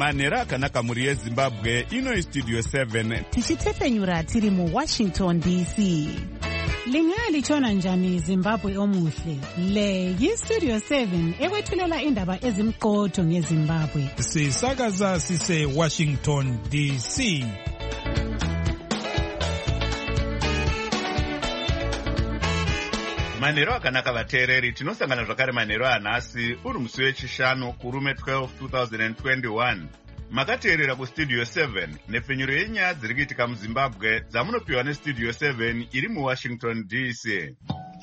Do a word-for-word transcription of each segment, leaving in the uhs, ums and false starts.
manhero akanaka muri yezimbabwe. Ino istudio seven tichitefenyura tiri muwashington D C. Lingalitshona njani Zimbabwe omuhle? Le yistudio seven ekwethulela indaba ezimqotho ngeZimbabwe. Sisakaza sise Washington D C. manhero akanaka vateereri, tinosangana zvakare manhero anhasi uri musi wechishanu kurume twelve twenty twenty-one. Makateerera kustudio seven nepfenyuro yenyaya dziri kuitika muZimbabwe dzamunopiwa nestudio seven iri muWashington D C.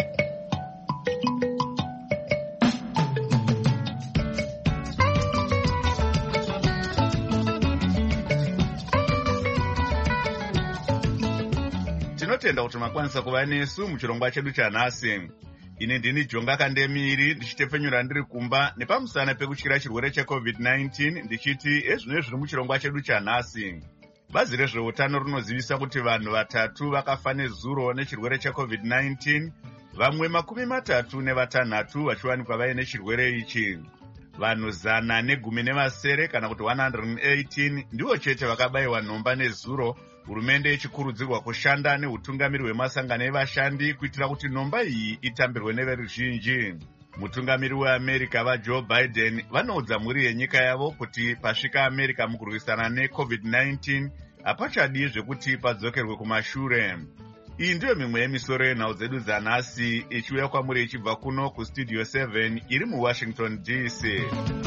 Tinotenda kuti makwanisa kuva nesu muchirongwa chedu chanhasi. Ine ndini Jonga Kandemiri ndichitefenyura ndiri kumba nepamusana pekutyira chirwere checovid nineteen ndichiti ezvino zviri muchirongwa chedu chanhasi. Bazi rezveutano rinozivisa kuti vanhu vatatu vakafa nezuro nechirwere checovid nineteen, vamwe makumi matatu nevatanhatu vachiwanikwa vaine chirwere ichi. Vanhu zana negumi nevasere kana kuti one hundred eighteen ndivo chete vakabayiwa nhomba nezuro, hurumende ichikurudzirwa kushanda neutungamiri hwemasangano evashandi kuitira kuti nhomba iyi itambirwe neveruzhinji. Mutungamiri weAmerica vaJoe Biden vanoudza mhuri yenyika yavo kuti pasvika America mukurwisana necovid nineteen hapachadi zvekuti padzokerwe kumashure. Iyi ndiyo mimwe yemisoro yenhau dzedu dzanhasi ichiuya kwamuri ichibva kuno kustudio seven iri muWashington D C.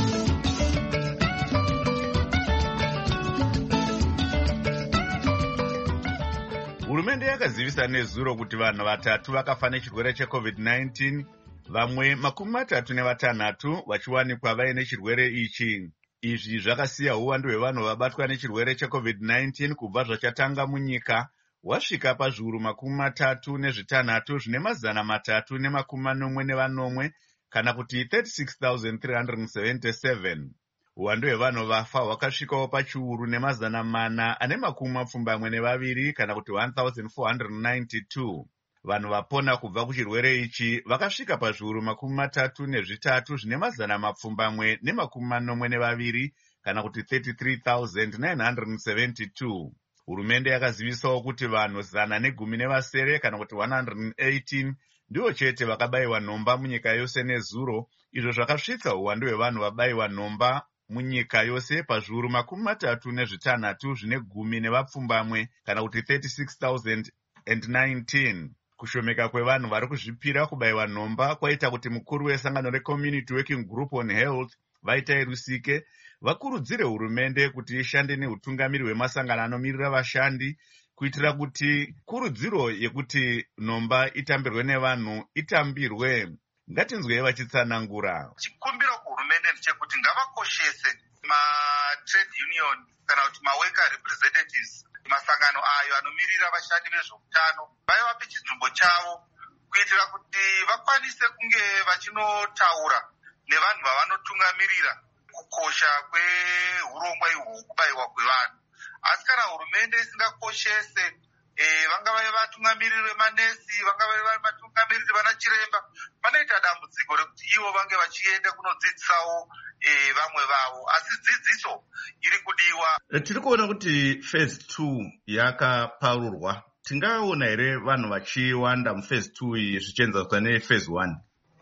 Hurumende yakazivisa nezuro kuti vanhu vatatu vakafa nechirwere checovid nineteen, vamwe makumi matatu nevatanhatu vachiwanikwa vaine chirwere ichi. Izvi zvakasiya uwandu hwevanhu vabatwa nechirwere checovid nineteen kubva zvachatanga munyika wasvika pazviuru makumi matatu nezvitanhatu zvine mazana matatu nemakumi manomwe nevanomwe kana kuti thirty-six thousand three hundred seventy-seven. Uwandu hwevanhu vafa hwakasvikawo pachiuru nemazana mana ane makumi mapfumbamwe nevaviri kana kuti one thousand four hundred ninety-two. Vanhu vapona kubva kuchirwere ichi vakasvika pazviuru makumi matatu nezvitatu zvine mazana mapfumbamwe nemakumi manomwe nevaviri kana kuti thirty-three thousand nine hundred seventy-two. Hurumende yakazivisawo kuti vanhu zana negumi nevasere kana kuti one hundred eighteen ndivo chete vakabayiwa nhomba munyika yose nezuro, izvo zvakasvitsa uwandu hwevanhu vabayiwa nhomba munyika yose pazviuru makumi matatu nezvitanhatu zvine gumi nevapfumbamwe kana kuti thirty-six thousand nineteen. Kushomeka kwevanhu vari kuzvipira kubayiwa nhomba kwaita kuti mukuru wesangano reCommunity Working Group on Health Vaitai Rusike vakurudzire hurumende kuti ishande neutungamiri hwemasangano anomirira vashandi kuitira kuti kurudziro yekuti nhomba itambirwe nevanhu itambirwe. Ngatinzwei vachitsanangura. Chikumbiro kuhurumende ndechekuti ngavakoshese ma-trade union kana kuti ma-worker representatives, masangano ayo anomirira vashandi vezveutano, vayivape chinzvimbo chavo kuitira kuti vakwanise kunge vachinotaura nevanhu vavanotungamirira kukosha kwehurongwa ihwu kubayiwa kwevanhu. Asi kana hurumende isingakoshese E, vangava vatungamiriri vemanesi, vangava vatungamiriri vanachiremba, vanoita dambudziko rekuti ivo vange vachienda kunodzidzisawo e, vamwe vavo, asi dzidziso iri kudiwa. Tiri kuona kuti phase two yakaparurwa. Tingaona here vanhu vachiwanda muphase two iyi zvichienzaswa nephase one?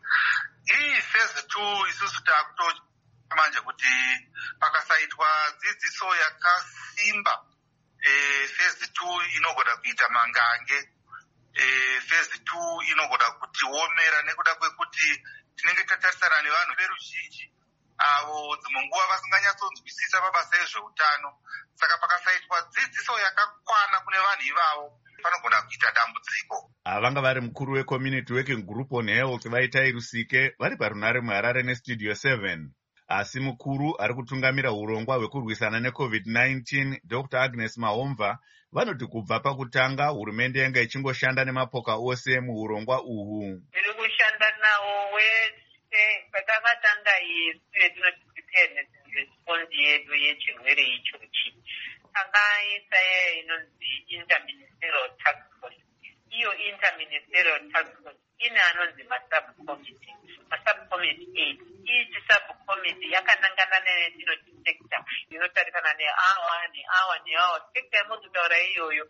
Iyi phase two isusu takuto manje kuti pakasaitwa dzidziso yakasimba, E, phase two inogona kuita mangange, e, phase two inogona kutiomera nekuda kwekuti tinenge tatarisana nevanhu veruzhinji avo dzimwe nguva vasinganyatsonzwisisa mabasa ezveutano. Saka pakasaitwa dzidziso yakakwana kune vanhu ivavo panogona kuita dambudziko. Vanga vari mukuru weCommunity Working Group on Health Vaitai Rusike vari parunare muHarare nestudio seven. Asi mukuru ari kutungamira hurongwa hwekurwisana necovid nineteen Doctor Agnes Mahomva vanoti kubva pakutanga hurumende yanga ichingoshanda nemapoka ose muhurongwa uhu. Tiri kushanda nawo wese pakavatanga yesu yetinoti preparedness and response yedu yechirwere ichochi. Takaisa inonzi interministerial task force. Iyo interministerial task force ine anonzi masubcommittee. Masubcommittee eight. Each subcommittee yakanangana netinoti sector inotarisana neawa neawa neawa. Sector yamuzitaura iyoyo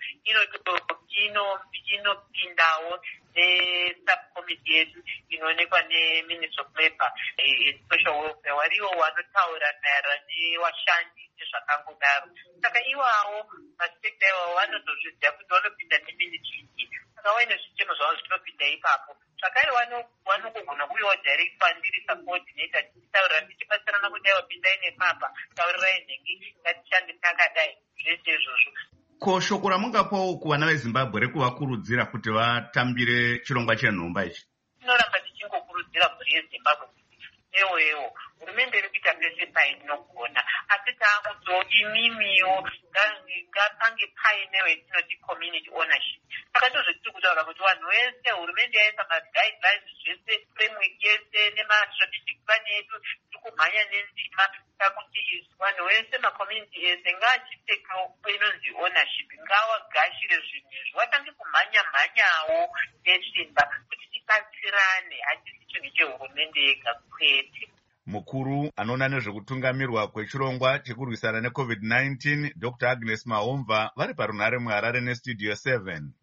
inopindawo nesubcommittee yedu inoonekwa neministry of labour and social welfare, wariwo wanotaura maererano nevashandi nezvakangodaro. Saka iwawo masekta iwawo vanozozviziva kuti vanopinda neministry iyi, saka vaine zvitemo zvavo zvinopinda ipapo. Zvakare vanogona kuiwa direct fandirisa coordinator tichitaurira tichibatsirana kuti aiwa pindai nepapa taurirai nhengi ngatishande takadai, zvese izvozvo. Ko shoko ramungapawo kuvana veZimbabwe rekuvakurudzira kuti vatambire chirongwa chenhomba ichi? Tinoramba tichingokurudzira mhuri yeZimbabwe kuti ewo ewo hurumende iri kuita pese painogona, asi taakudziwo imimiwo ngapange painewo yatinoti community ownership. Saka ndozvetiri kutaura kuti vanhu vese hurumende yaisa maguidelines zvese, framework yese nemastrategic plan edu tiri kumhanya nenzima takuti vanhu vese macommunity ese ngaachitekewo inonzi ownership, ngawagashire zvinhu izvi, vatange kumhanya mhanyawo nesimba kuti tibatsirane, hatisi chinhu chehurumende yega kwete. Mukuru anoona nezvekutungamirwa kwechirongwa chekurwisana necovid nineteen Doctor Agnes Mahomva vari parunhare muHarare nestudio seven.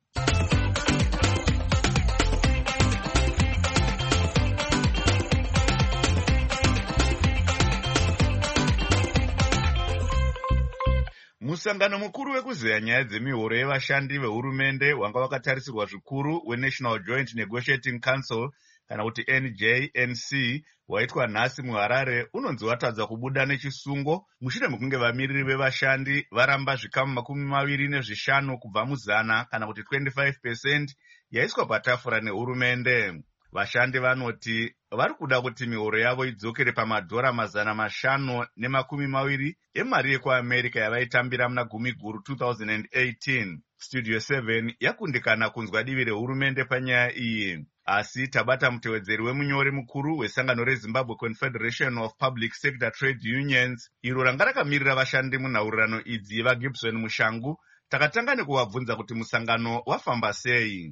Musangano mukuru wekuzeya nyaya dzemihoro yevashandi vehurumende wanga wakatarisirwa zvikuru weNational Joint Negotiating Council kana kuti N J N C waitwa nhasi muHarare unonzi watadza kubuda nechisungo mushure mekunge vamiriri vevashandi varamba zvikamu makumi maviri nezvishanu kubva muzana kana kuti twenty-five percent yaiswa patafura nehurumende. Vashandi vanoti vari kuda kuti mihoro yavo idzokere pamadhora mazana mashanu nemakumi maviri emari yekuAmerica yavaitambira muna gumi guru two thousand eighteen. Studio seven yakundikana kunzwa divi rehurumende panyaya iyi, asi tabata mutevedzeri wemunyori mukuru wesangano reZimbabwe Confederation of Public Sector Trade Unions iro ranga rakamirira vashandi munhaurirano idzi vaGibson Mushangu. Takatanga nekuvabvunza kuti musangano wafamba sei.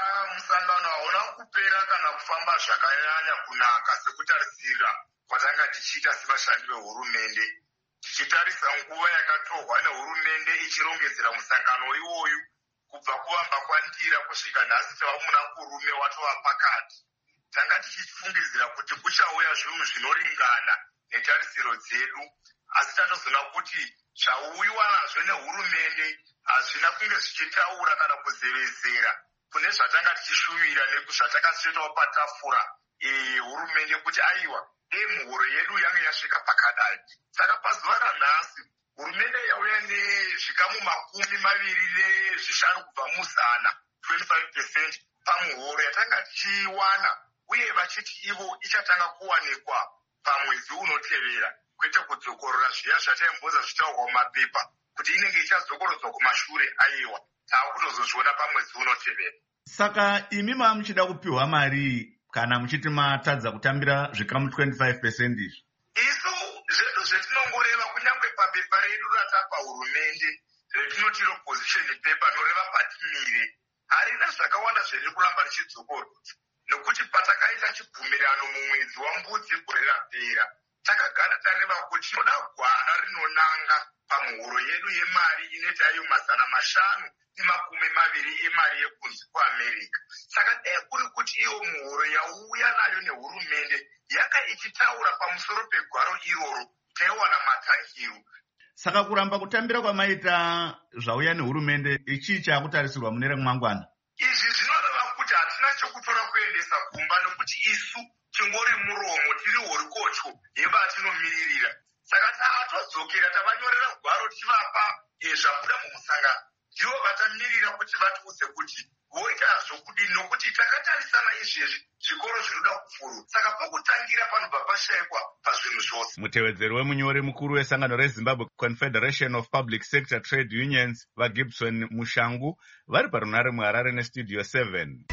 Kufamba zvakanyanya kunaka sekutarisira kwatanga tichiita sevashandi vehurumende, tichitarisa nguva yakatorwa nehurumende ichirongedzera musangano iwoyu kubva kuvamba kwandira kusvika nhasi tava muna kurume watova pakati. Tanga tichifungidzira kuti kuchauya zvinhu zvinoringana netarisiro dzedu, asi tatozoona kuti zvauyiwa nazvo nehurumende hazvina kunge zvichitaura kana kuzevezera kune zvatanga tichishuvira nezvatakasvetawo patafura hurumende kuti aiwa dei muhoro yedu yange yasvika pakadai. Saka pazuva ranhasi hurumende yauya nezvikamu makumi maviri nezvishanu kubva muzana twenty-five percent pamuhoro yatanga tichiwana, uye vachiti ivo ichatanga kuwanikwa pamwedzi unotevera, kwete kudzokorora zviya zvataimboza zvitaurwa mumapepa kuti inenge ichadzokorodzwa kumashure. Aiwa taakutozozviona pamwedzi unotevera. Saka imi mava muchida kupiwa mari kana muchiti matadza kutambira zvikamu twenty-five percent izvi? Isu zvedu zvetinongoreva kunyange papepa redu ratapa hurumende retinoti opposition paper noreva patimire, harina zvakawanda zveriri kuramba richidzokorwa, nokuti patakaita chibvumirano mumwedzi waMbudzi gore rapera takagara tareva kuti tinoda gwara rinonanga pamuhoro yedu yemari inoita iyo mazana mashanu nemakumi maviri emari yekunzi kuAmerica. Saka dei kuri kuti iyo muhoro yauya nayo nehurumende yaka ichitaura pamusoro pegwaro iroro taiwana matankiru. Saka kuramba kutambira kwamaita zvauya nehurumende ichi chakutarisirwa mune ramangwana. Izvi zvinoreva kuti hatina chokutora kuendesa kumba, nokuti isu tingori muromo tiri horikotyo yevatinomirira. Saka taatodzokera tavanyorera gwaro tichivapa zvabuda mumusangano, ndivo vatamirira kuti vatiudze kuti voita zvokudini, nokuti takatarisana izvezvi zvikoro zvinoda kufurwa. Saka pokutangira panobva pashayikwa pazvinhu zvose. Mutevedzeri wemunyori mukuru wesangano reZimbabwe Confederation of Public Sector Trade Unions vaGibson Mushangu vari parunhare muHarare nestudio seven.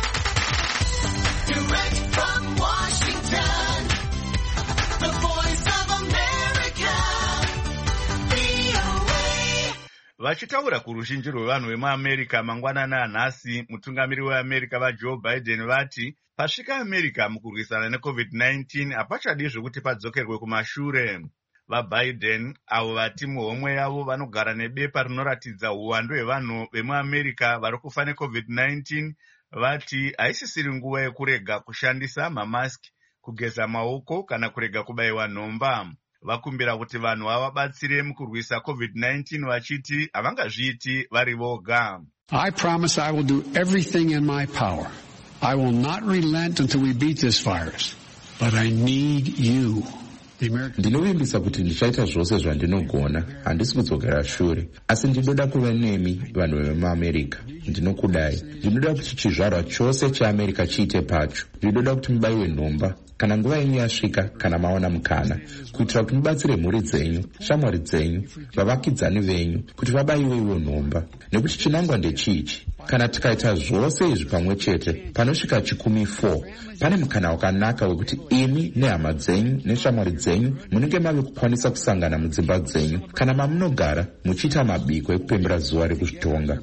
Direct from Washington, the voice of America, V O A. Vachitaura kuruzhinji rwevanhu vemuAmerica mangwanana anhasi, mutungamiri weAmerica vaJoe Biden vati pasvika America mukurwisana necovid nineteen hapachadi zvekuti padzokerwe kumashure. VaBiden avo vati muhomwe yavo vanogara nebepa rinoratidza uwandu hwevanhu vemuamerica vari kufa necovid nineteen vati haisisiri nguva yekurega kushandisa mamaski, kugeza maoko kana kurega kubayiwa nhomba. Vakumbira kuti vanhu vavabatsire mukurwisa covid nineteen vachiti havangazviiti vari voga. I promise I will do everything in my power. I will not relent until we beat this virus. But I need you. Ndinovimbisa kuti ndichaita zvose zvandinogona, handisi kudzokera shure, asi ndinoda kuva nemi vanhu vemuamerica. Ndinokudai. Ndinoda kuti chizvarwa chose cheAmerica chiite pacho. Ndinoda kuti mubayiwe nhomba kana nguva yenyu yasvika, kana maona mukana, kuitira kuti mubatsire mhuri dzenyu, shamwari dzenyu, vavakidzani venyu, kuti vabayiwewo nhomba. Nekuti chinangwa ndechichi, kana tikaita zvose izvi pamwe chete, panosvika chikumi four, pane mukana wakanaka wekuti imi nehama dzenyu neshamwari dzenyu munenge mave kukwanisa kusangana mudzimba dzenyu kana mamunogara muchiita mabiko ekupembera zuva rekuzvitonga.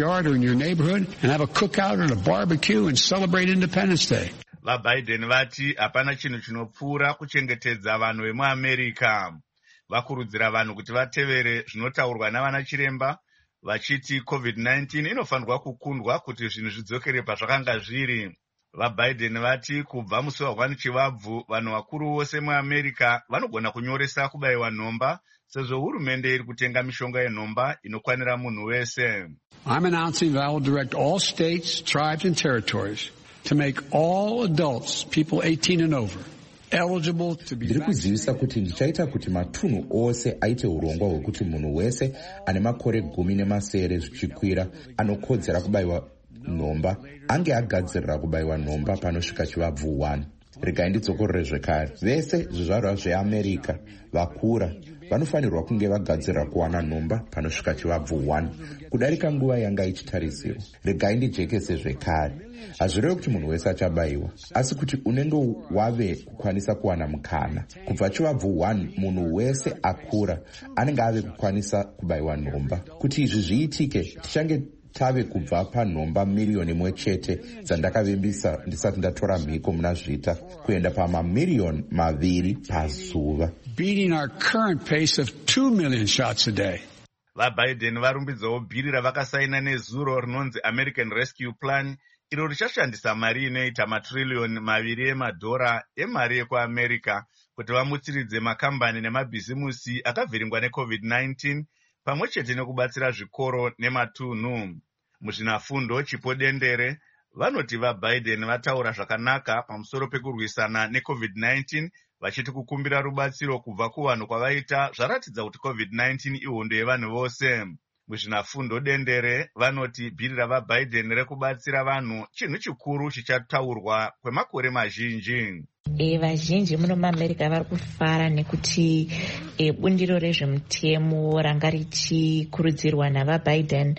VaBiden vati hapana chinhu chinopfuura kuchengetedza vanhu vemuamerica. Vakurudzira vanhu kuti vatevere zvinotaurwa navana chiremba vachiti covid nineteen inofanirwa kukundwa kuti zvinhu zvidzokere pazvakanga zviri. VaBiden vati kubva musi wa one Chivabvu vanhu vakuru vose muamerica vanogona kunyoresa kubayiwa nhomba sezvo hurumende iri kutenga mishonga yenhomba inokwanira munhu wese. I'm announcing that I will direct all states, tribes and territories to make all adults, people eighteen and over, eligible to be Ndiri kuzivisa kuti ndichaita kuti matunhu ose aite urongwa hwekuti munhu wese ane makore gumi nemasere zvichikwira anokodzera kubayiwa nhomba ange agadzirira kubayiwa nhomba panosvika Chivabvu one. Regai ndidzokorere zvekare. Vese zvizvarwa zveAmerica vakura vanofanirwa kunge vagadzirira kuwana nhomba panosvika Chivabvu one kudarika nguva yanga ichitarisirwa. Regai ndijekese zvekare. Hazvirevi kuti munhu wese achabayiwa, asi kuti unenge wave kukwanisa kuwana mukana. Kubva Chivabvu one munhu wese akura anenge ave kukwanisa kubayiwa nhomba. Kuti izvi zviitike, tichange tave kubva panhomba miriyoni imwe chete dzandakavimbisa ndisati ndatora mhiko muna zvita kuenda pamamiliyoni maviri pazuva. Beating our current pace of two million shots a day. VaBiden varumbidzawo bhiri ravakasaina nezuro rinonzi American Rescue Plan, iro richashandisa mari inoita matririyoni maviri emadhora emari yekuamerica kuti vamutsiridze makambani nemabhizimusi akavhiringwa necovid nineteen pamwe chete nekubatsira zvikoro nematunhu. Muzvinafundo chipo dendere vanoti vaBiden vataura zvakanaka pamusoro pekurwisana necovid nineteen vachiti kukumbira rubatsiro kubva kuvanhu kwavaita zvaratidza kuti covid nineteen ihondo yevanhu vose. Muzvinafundo dendere vanoti bhiri ravaBiden rekubatsira vanhu chinhu chikuru chichataurwa kwemakore mazhinji. E, vazhinji muno muAmerica vari kufara nekuti e, bundiro rezvemutemo ranga richikurudzirwa navaBiden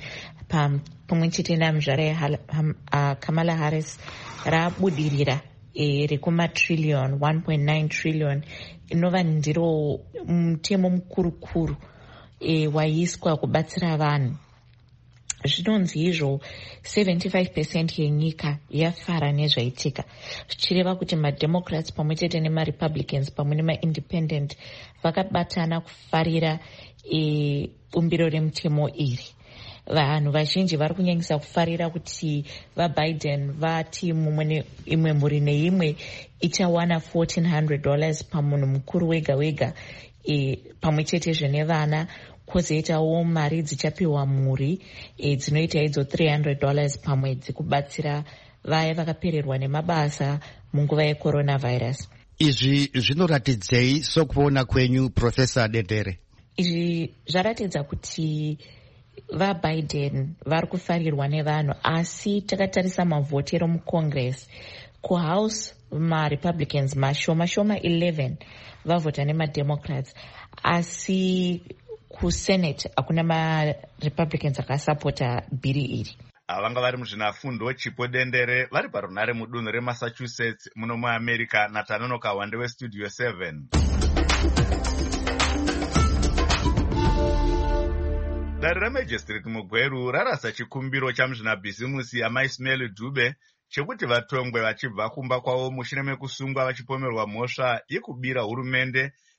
pamwe chete namuzvara Kamala Harris rabudirira e, rekumatrillion one point nine trillion inova ndiro mutemo mukurukuru e, waiswa kubatsira vanhu. Zvinonzi izvo seventy-five percent yenyika yafara nezvaitika, zvichireva kuti mademocrats pamwe chete nemarepublicans pamwe nemaindependent vakabatana kufarira e, bumbiro remutemo iri. Vanhu vazhinji vari kunyanyisa kufarira kuti vaBiden vati mumwe imwe mhuri neimwe ichawana fourteen hundred dollars pamunhu mukuru wega wega e, pamwe chete zvene vana, kwozoitawo mari dzichapiwa mhuri e, dzinoita idzo three hundred dollars pamwedzi kubatsira vaya vakapererwa nemabasa munguva yecoronavirus. Izvi zvinoratidzei sokuona kwenyu Professor Dendere? Izvi zvaratidza kuti vaBiden vari kufarirwa nevanhu, asi takatarisa mavhotero muCongress, kuhouse maRepublicans mashoma shoma eleven vavhota nemademocrats, asi kusenate hakuna maRepublicans akasapota bhiri iri. Vanga vari muzvinafundo chipo dendere vari parunhare mudunhu reMassachusetts muno muAmerica. Natanonoka Wande weStudio seven. Dare remajistrate mugweru rarasa chikumbiro chamuzvinabhizimusi amaIsmail Dube chekuti vatongwe vachibva kumba kwavo mushure mekusungwa vachipomerwa mhosva yekubira hurumende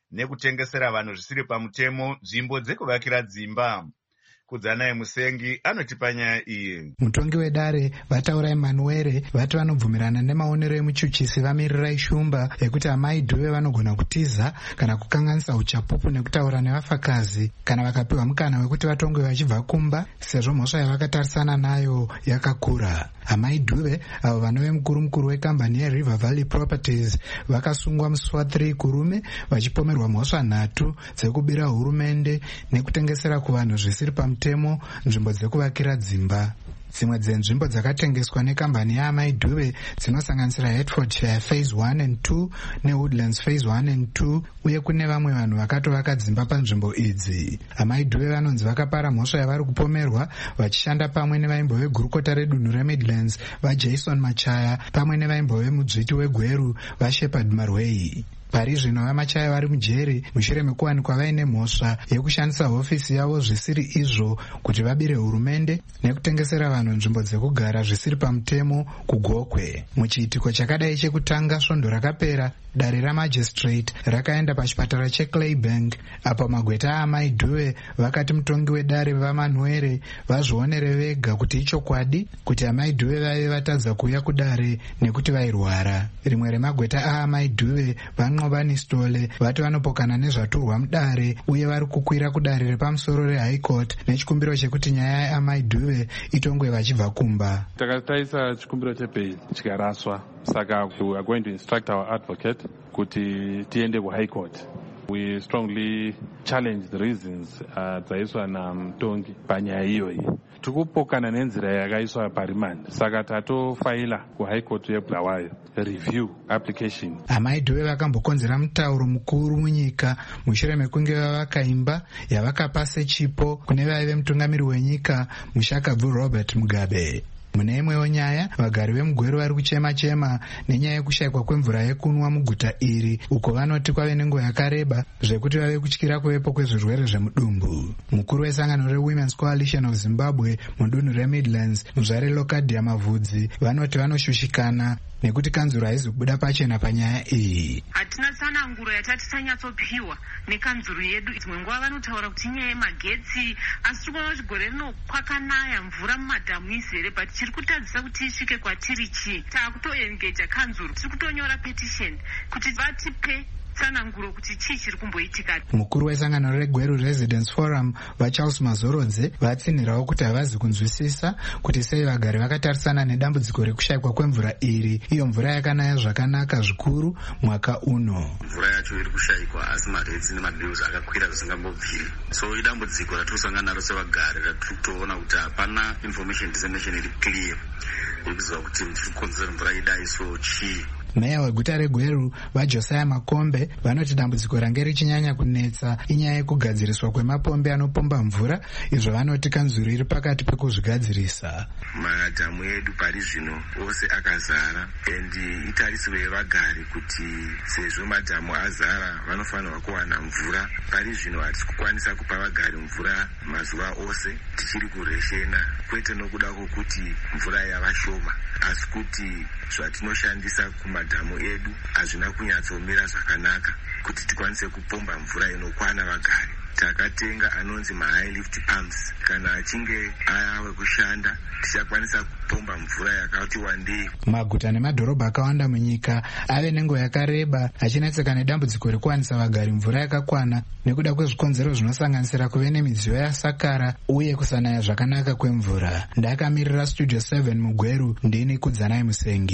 nekutengesera vanhu zvisiri pamutemo nzvimbo dzekuvakira dzimba. Kudzanai Musengi anotipa nyaya iyi. Mutongi wedare vataura Emmanuel vati vanobvumirana nemaonero emuchuchisi vamirira ishumba yekuti amai Dube vanogona kutiza kana kukanganisa uchapupu nekutaura nevafakazi kana vakapiwa mukana wekuti vatongwe vachibva kumba sezvo mhosva yavakatarisana nayo yakakura. Amai Dube avo vanove mukuru mukuru wekambani yeRiver Valley Properties vakasungwa musi wathiri kurume vachipomerwa mhosva nhatu dzekubira hurumende nekutengesera kuvanhu zvisiri pamutemo nzvimbo dzekuvakira dzimba. Dzimwe dzenzvimbo dzakatengeswa nekambani yaamai Dube dzinosanganisira Hertfordshire Phase one and two neWoodlands Phase one and two uye kune vamwe vanhu vakatovaka dzimba panzvimbo idzi. Amai Dube vanonzi vakapara mhosva yavari kupomerwa vachishanda pamwe nevaimbo vegurukota redunhu reMidlands vaJason Machaya pamwe nevaimbo vemudzviti weGweru vaShepherd Marwei. Pari zvino vaMachaya vari mujeri mushure mekuwanikwa vaine mhosva yekushandisa hofisi yavo zvisiri izvo kuti vabire hurumende nekutengesera vanhu nzvimbo dzekugara zvisiri pamutemo kuGokwe. Muchiitiko chakadai chekutanga svondo rakapera, dare ramagistrate rakaenda pachipatara cheClaybank apo magweta aamai Dube vakati mutongi wedare vaManuere vazvionere vega kuti ichokwadi kuti amai Dube vaive vatadza kuuya kudare nekuti vairwara. Rimwe remagweta aamai Dube Vanqobani Stole vati vanopokana nezvaturwa mudare uye vari kukwira kudare repamusoro reHigh Court nechikumbiro chekuti nyaya yaamai Dube itongwe vachibva kumba. Takataisa chikumbiro chebhail chikaraswa, saka we are going to instruct our advocate kuti tiende kuHigh Court. We strongly challenge the reasons dzaiswa namutongi panyaya iyoyi. Tikupokana nenzira yakaiswa parimandi, saka tatofaila kuHigh Court yeBulawayo review application. Amai Dube vakambokonzera mutauro mukuru munyika mushure mekunge vavaka imba yavakapa sechipo kune vaive mutungamiri wenyika Mushakabvu Robert Mugabe. Mune imwewo nyaya, vagari vemugweru vari kuchema-chema nenyaya yekushayikwa kwemvura yekunwa muguta iri, uko vanoti kwave nenguva yakareba zvekuti vave kutyira kuvepo kwezvirwere zvemudumbu. Mukuru wesangano reWomen's Coalition of Zimbabwe mudunhu reMidlands, muzvare Lokadia Mavhudzi, vanoti vanoshushikana nekuti kanzuro haizi kubuda pachena panyaya iyi. Hatina tsananguro yatati tanyatsopiwa nekanzuro yedu. Dzimwe nguva vanotaura kuti nyaya yemagetsi, asi tikuona kuti gore rino kwakanaya mvura mumadhamu izere, but chiri kutadzisa kuti isvike kwatiri chii. Taakutoengeja kanzuro, tiri kutonyora petition kuti vatipe tsananguro kuti chii chiri kumboitika. Mukuru wesangano reGweru Residence Forum vaCharles Mazorodze vatsinhirawo kuti havazi kunzwisisa kuti sei vagari vakatarisana nedambudziko rekushayikwa kwemvura iri, iyo mvura yakanaya zvakanaka zvikuru mwaka uno. Mvura yacho iri kushayikwa asi maretsi nemabills akakwira zvisingambobviri. So idambudziko ratirosangana naro sevagari ratiri kutoona kuti hapana information dissemination iri clear yekuziva kuti tiri kukonzera mvura idai, so chii. Meya weguta reGweru vaJosiah Makombe vanoti dambudziko range richinyanya kunetsa inyaya yekugadziriswa kwemapombi anopomba mvura, izvo vanoti kanzuro iri pakati pekuzvigadzirisa. Madhamu edu pari zvino ose akazara, and itarisiro yevagari kuti sezvo madhamu azara vanofanirwa kuwana mvura. Pari zvino hatisi kukwanisa kupa vagari mvura mazuva ose, tichiri kureshena, kwete nokuda kwokuti mvura yava shoma, asi kuti zvatinoshandisa kumadhamu edu hazvina kunyatsomira zvakanaka kuti tikwanise kupomba mvura inokwana vagari. Takatenga anonzi mahigh lift pumps, kana achinge ava kushanda tichakwanisa kupomba mvura yakati wandei. Maguta nemadhorobha akawanda munyika ave nenguva yakareba achinetseka nedambudziko rekuwanisa vagari mvura yakakwana nekuda kwezvikonzero zvinosanganisira kuve nemidziyo yasakara uye kusanaya zvakanaka kwemvura. Ndakamirira Studio seven muGweru, ndini Kudzanai Musengi.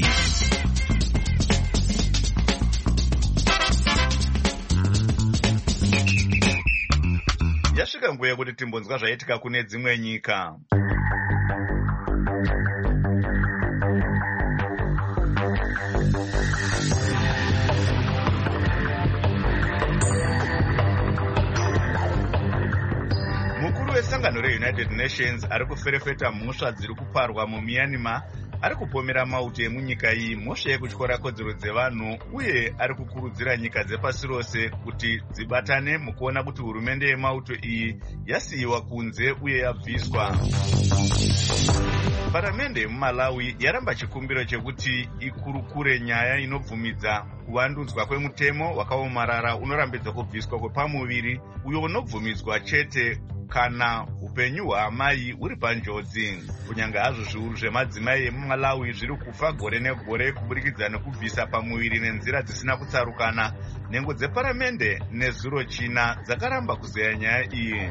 Yasvika nguva yekuti timbonzwa zvaitika kune dzimwe nyika. Mukuru wesangano reUnited Nations ari kuferefeta mhosva dziri kuparwa muMyanmar ari kupomera mauto emunyika iyi mhosva yekutyora kodzero dzevanhu, uye ari kukurudzira nyika dzepasi rose kuti dzibatane mukuona kuti hurumende yemauto iyi yasiyiwa kunze uye yabviswa. Paramende yemuMalawi yaramba chikumbiro chekuti ikurukure nyaya inobvumidza kuvandudzwa kwemutemo wakaomarara unorambidzwa kubviswa kwepamuviri uyo unobvumidzwa chete kana upenyu hwaamai huri panjodzi. Kunyange hazvo zviuru zvemadzimai emuMalawi zviri kufa gore negore kuburikidza nekubvisa pamuviri nenzira dzisina kutsarukana, nhengo dzeparamende nezuro china dzakaramba kuzeya nyaya iyi.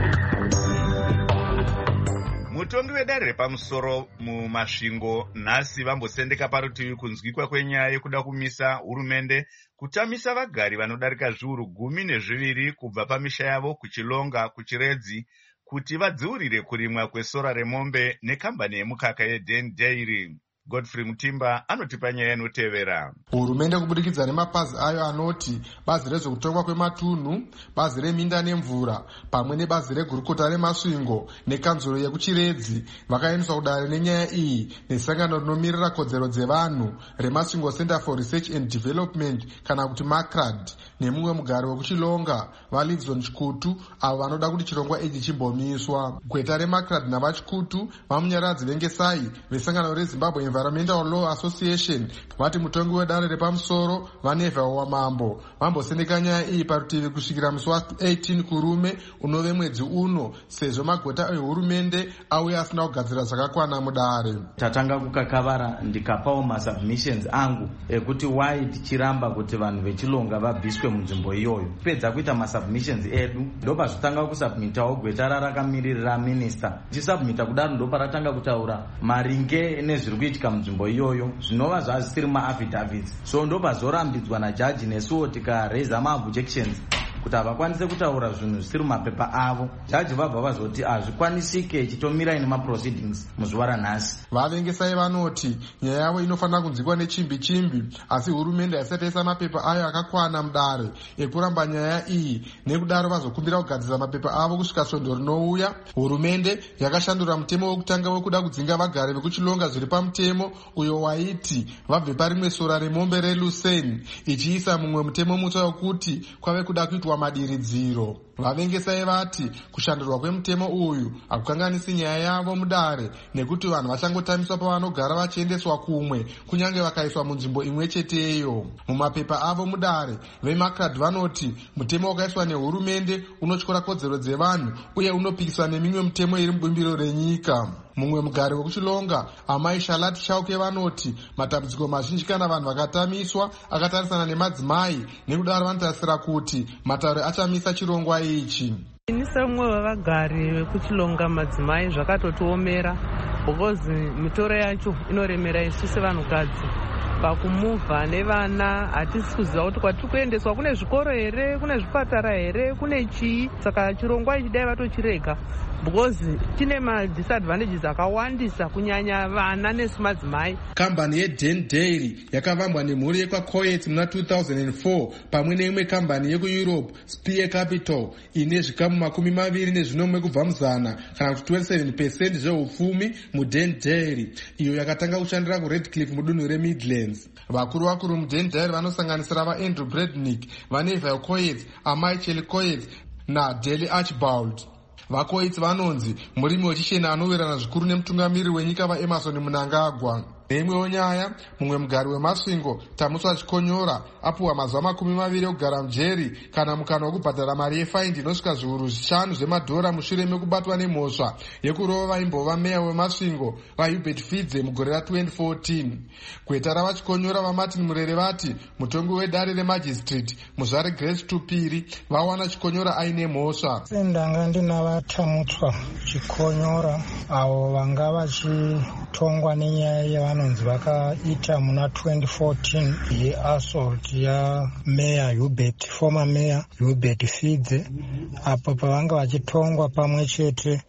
Mutongi wedare repamusoro mumasvingo nhasi vambosendeka parutivi kunzwikwa kwenyaya yekuda kumisa hurumende kutamisa vagari vanodarika zviuru gumi nezviviri kubva pamisha yavo kuchilonga kuchiredzi kuti vadziurire kurimwa kwesora remombe nekambani yemukaka yeDen Dairy. Godfrey Mutimba anotipa nyaya inotevera. Hurumende kubudikidza nemapazi ayo anoti bazi rezvekutongwa kwematunhu, bazi reminda nemvura, pamwe nebazi regurukota remasvingo nekanzuro yekuchiredzi vakaendeswa kudare nenyaya iyi nesangano rinomirira kodzero dzevanhu remasvingo Center for Research and Development kana kuti MACRAD nemumwe mugari wekuchilonga vaLidzon Chikutu avo vanoda kuti chirongwa ichi chimbomiswa. Gweta reMACRAD navachikutu vamunyaradzi vengesai vesangano reZimbabwe Environmental Law Association vati mutongi wedare repamusoro vanevha wamambo vambosendeka nyaya iyi parutivi kusvikira musi wa18 kurume unove mwedzi uno, sezvo magweta ehurumende auya asina kugadzira zvakakwana mudare. Tatanga kukakavara ndikapawo masubmissions angu ekuti why tichiramba kuti vanhu vechilonga vabviswe munzvimbo iyoyo. Pedza kuita masubmissions edu ndopazvotanga kusubmitawo gweta rarakamirira minister. Tichisubmita kudaro ndoparatanga kutaura maringe nezviri kuitika munzvimbo iyoyo zvinova zvazvisiri maaffidavits. So ndopazorambidzwa najaji nesuwo tikaraisa maobjections kuti havakwanise kutaura zvinhu zvisiri mumapepa avo. Jaji vabva vazoti hazvikwanisike chitomira ine maproceedings muzuva ranhasi. Vavengesai vanoti nyaya yavo inofanira kunzwikwa nechimbi chimbi, asi hurumende haisati yaisa mapepa ayo akakwana mudare ekuramba nyaya iyi, nekudaro vazokumbira kugadzira mapepa avo kusvika svondo rinouya. Hurumende yakashandura mutemo wekutanga wekuda kudzinga vagari vekuchilonga zviri pamutemo uyo waiti vabve parimwe sora remombe reLusen, ichiisa mumwe mutemo mutsva wekuti kwave kuda kuitwa madiridziro. Vavengesai vati kushandurwa kwemutemo uyu hakukanganisi nyaya yavo mudare, nekuti vanhu vachangotamiswa pavanogara vachiendeswa kumwe kunyange vakaiswa munzvimbo imwe cheteyo. Mumapepa avo mudare veMACRAD vanoti mutemo wakaiswa nehurumende unotyora kodzero dzevanhu uye unopikiswa nemimwe mitemo iri mubumbiro renyika. Mumwe mugari wekuchilonga amai Charlotte Chauke vanoti matambudziko mazhinji kana vanhu vakatamiswa akatarisana nemadzimai, nekudaro vanotarisira kuti matauro achamisa chirongwa ichi. Ini semumwe wevagari vekuchilonga madzimai zvakatotiomera because mitoro yacho inoremera isu sevanhukadzi. Pakumuvha nevana hatisi kuziva kuti kwatiri kuendeswa kune zvikoro here, kune zvipatara here, kune chii. Saka chirongwa ichi dai vatochirega because chine madisadvantages akawandisa kunyanya vana nesu madzimai. Kambani yeDen Dairy yakavambwa nemhuri yekwaCoets muna two thousand four pamwe neimwe kambani yekuEurope Spear Capital ine zvikamu makumi maviri nezvinomwe kubva muzana kana kuti twenty-seven percent zveupfumi muDen Dairy, iyo yakatanga kushandira kuRedcliffe mudunhu reMidlands. Vakuru vakuru muDen Dairy vanosanganisira vaAndrew Brednick, vaNeville Coets, amai Shelley Coets naDelly Archibald. VaCoets vanonzi murimi wechishena anowerana zvikuru nemutungamiriri wenyika vaEmerson Mnangagwa. Neimwewo nyaya, mumwe mugari wemasvingo Tamuswa Chikonyora apuwa mazuva makumi maviri ekugara mujeri kana mukana wekubhadhara mari yefaindi inosvika zviuru zvishanu zvemadhora mushure mekubatwa nemhosva yekurova vaimbova meya wemasvingo vaHubert Fidze mugore ratwenty fourteen. Gweta ravachikonyora vaMartin Murere vati mutongi wedare remajistrate muzvare Grace Tupiri vawana Chikonyora aine mhosva. Ndanga ndinavatamutswa Chikonyora avo vanga vachitongwa nenyaya yevanhu vanonzi vakaita muna twenty fourteen yeassault yameya Hubert, former mayor Hubert Fidze, apo pavanga vachitongwa pamwe chete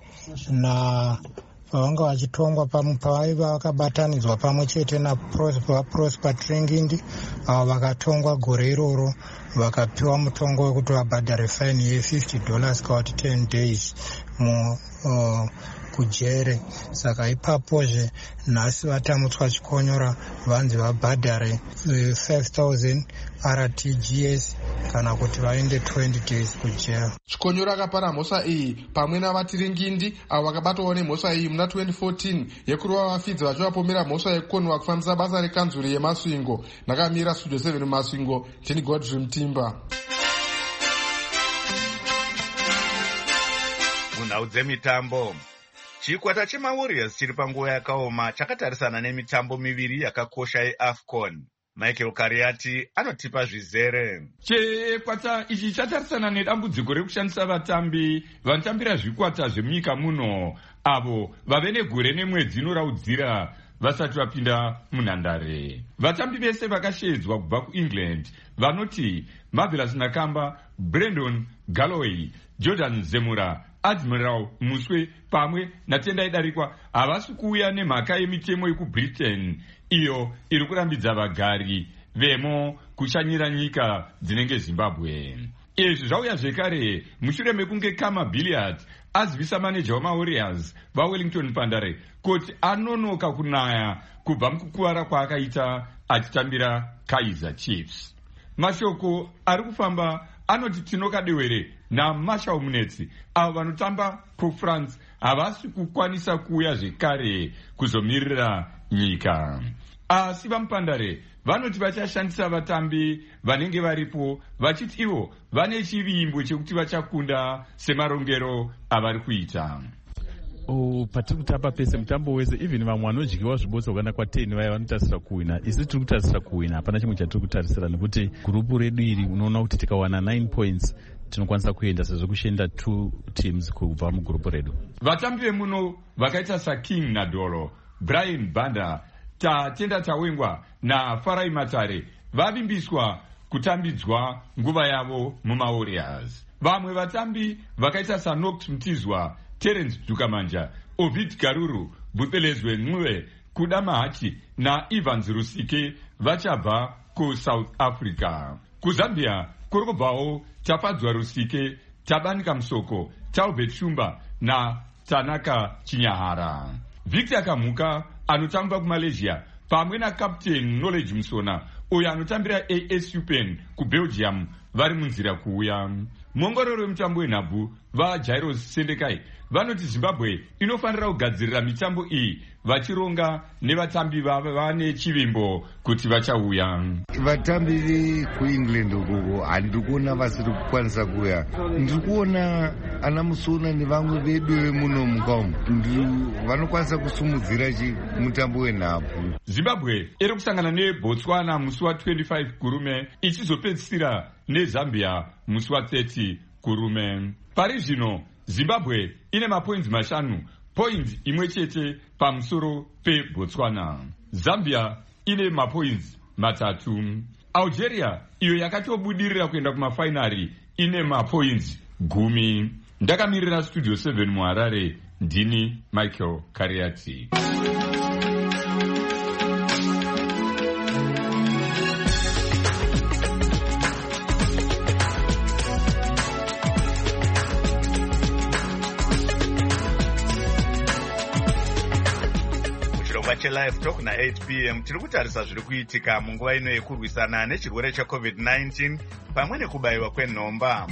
na pavanga vachitongwa pavaiva vakabatanidzwa pamwe chete naProsper Tringindi, avo vakatongwa gore iroro vakapiwa mutongo wekuti vabhadhare faini ye-fifty dollars kwati ten days mu uh, kujere. Saka ipapozve nhasi vatamutswa Chikonyora vanzi vabhadhare five thousand R T G S kana kuti vaende twenty days kujera. Chikonyora akapara mhosva iyi pamwe navatiringindi avo vakabatawo nemhosva iyi muna twenty fourteen yekuruva vafidzi vachivapomera mhosva yekukonhwa kufambisa basa rekanzuri yemasvingo. Ndakamira studio seven mumasvingo, ndini Godfrey Mutimba. Munhau dzemitambo, chikwata chemawarriors chiri panguva yakaoma chakatarisana nemitambo miviri yakakosha yeAFCON. Michael Kariati anotipa zvizere. Chikwata ichi chatarisana nedambudziko rekushandisa vatambi vanotambira zvikwata zvemunyika muno avo vave negore nemwedzi inoraudzira vasati vapinda munhandare. Vatambi vese vakashedzwa kubva kuEngland vanoti Marvelous Nakamba, Brandon Galloway, Jordan Zemura, Admiral Muswe pamwe naTendai Darikwa havasi kuuya nemhaka yemitemo yekuBritain iyo iri kurambidza vagari vemo kushanyira nyika dzinenge Zimbabwe. Izvi zvauya zvekare mushure mekunge Kama Billiard azivisa maneja wamaWarriors vaWellington Pandare kuti anonoka kunaya kubva mukukuvara kwaakaita achitambira Kaizer Chiefs. Mashoko ari kufamba anoti Tinoka Dewere naMarshall Munetsi avo vanotamba kuFrance havasi kukwanisa kuuya zvekare kuzomirira nyika. Asi vaMupandare vanoti vachashandisa vatambi vanenge varipo vachiti ivo vane chivimbo chekuti vachakunda semarongero avari kuita. Oh, patiri kutamba pese mutambo wese, even vamwe vanodyiwa zvibotswa kana kwateni vaya vanotarisira kuwina. Isi tiri kutarisira kuwina, hapana chimwe chatiri kutarisira nekuti gurupu redu iri unoona kuti tikawana nine points tinokwanisa kuenda sezvo kushenda two teams kubva mugurupu redu. Vatambi vemuno vakaita saKing Nadolo, Brian Banda, Tatenda Tawengwa naFarai Matare vavimbiswa kutambidzwa nguva yavo mumaWarriors. Vamwe vatambi vakaita saNoct Mtizwa, Terence Dukamanja, Ovid Garuru, Buthelezwe Nwe, Kuda Mahachi na Evans Rusike vachabva kuSouth Africa. KuZambia kuri kubvawo Tafadzwa Rusike, Tabanika Musoko, Talbert Shumba na Tanaka Chinyahara. Victor Kamuka anotamba kuMalaysia pamwe naCaptain Knowledge Musona uyo anotambira A S U Pen kuBelgium vari munzira kuuya. Muongororo wemutambo wenhabvu vaJairos Sendekai vanoti Zimbabwe inofanira kugadzirira mitambo iyi vachironga nevatambi vane chivimbo kuti vachauya. Vatambi vekuEngland ukoko handiri kuona vasiri kukwanisa kuuya. Ndiri kuona ana Musona nevamwe vedu vemuno mukamu vanokwanisa kusumudzira mutambo wenhabvu. Zimbabwe iri kusangana neBotswana musi wa twenty-five kurume ichizopedzisira neZambia musi wa thirty kurume. Pari zvino Zimbabwe ine mapoints mashanu, point imwe chete pamusoro peBotswana. Zambia ine mapoints matatu. Algeria iyo yakatobudirira kuenda kumafinari ine mapoints gumi. Ndakamirira studio seven muHarare, ndini Michael Kariati. Live Talk na eight p m tiri kutarisa zviri kuitika munguva ino yekurwisana nechirwere cheCovid nineteen pamwe nekubayiwa kwenhomba.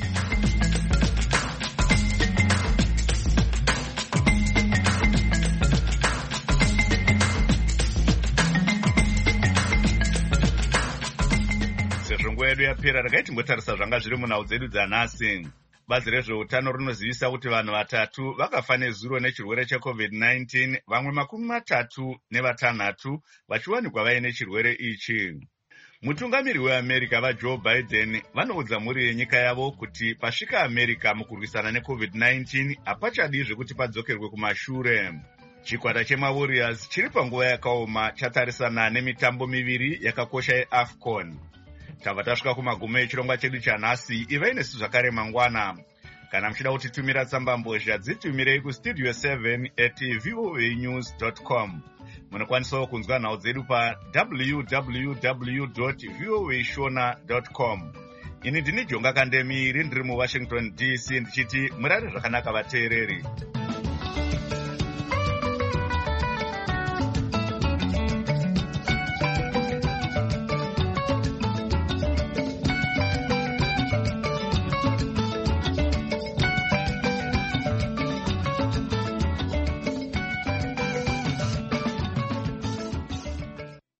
Sezvo nguva yedu yapera, regai timbotarisa zvanga zviri munhau dzedu dzanhasi. Bazi rezveutano rinozivisa kuti vanhu vatatu vakafa nezuro nechirwere cheCovid nineteen, vamwe makumi matatu nevatanhatu vachiwanikwa vaine chirwere ichi. Mutungamiri weAmerica vaJoe Biden vanoudza mhuri yenyika yavo kuti pasvika America mukurwisana neCovid nineteen hapachadi zvekuti padzokerwe kumashure. Chikwata chemaWarriors chiri panguva yakaoma chatarisana nemitambo miviri yakakosha yeAFCON. Tabva tasvika kumagumo echirongwa chedu chanhasi. Ivai nesu zvakare mangwana. Kana muchida kutitumira tsamba mbozha dzitumirei kustudio seven at voa news dot com. Munokwanisawo kunzwa nhau dzedu pa w w w dot voa shona dot com. Ini ndini Jonga Kandemiri ndiri muWashington D C ndichiti murare zvakanaka vateereri.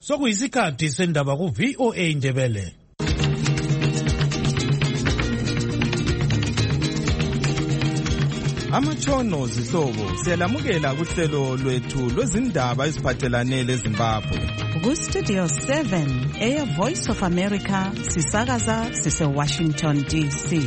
sokuyisikhathi sendaba ku-V O A Ndebele. Amatshono zihlobo siyalamukela kuhlelo lwethu lwezindaba eziphathelane leZimbabwe. Ku-Studio seven eya Voice of America sisakaza sise Washington D C.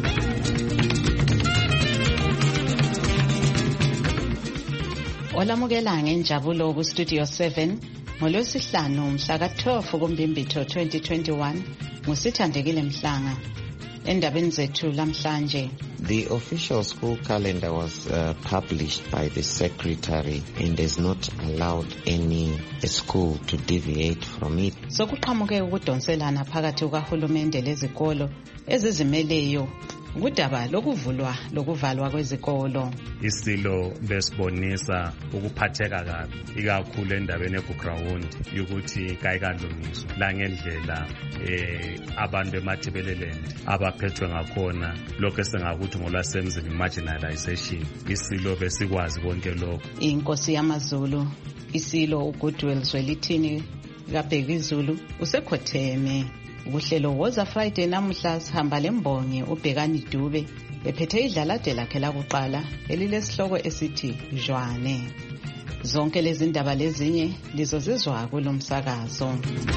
Olamukela ngenjabulo ku-Studio seven ngolwesihlanu mhla ka-twelve kuMbimbitho twenty twenty-one ngusithandekile Mhlanga. Endabeni zethu lamhlanje. The official school calendar was uh, published by the secretary and has not allowed any school to deviate from it. Sokuqhamuke ukudonselana phakathi kukahulumende lezikolo ezizimeleyo kudaba lokuvulwa lokuvalwa kwezikolo. Isilo besibonisa ukuphatheka kabi ikakhulu endabeni eGuground ukuthi kayikalungiswa la ngendlela eh abantu eMathebeleland abaphethwe ngakhona lokho esengakuthi ngolwasemzini marginalization. Isilo besikwazi konke lokho. Inkosi yamaZulu Isilo uGoodwill Zwelithini kaBhekizulu usekhotheme. Uhlelo woza Friday namuhla sihamba lembongi uBhekani Dube ephethe idlalade lakhe lakuqala elilesihloko esithi Jwane. Zonke lezi ndaba lezinye lizozizwa kulomsakazo.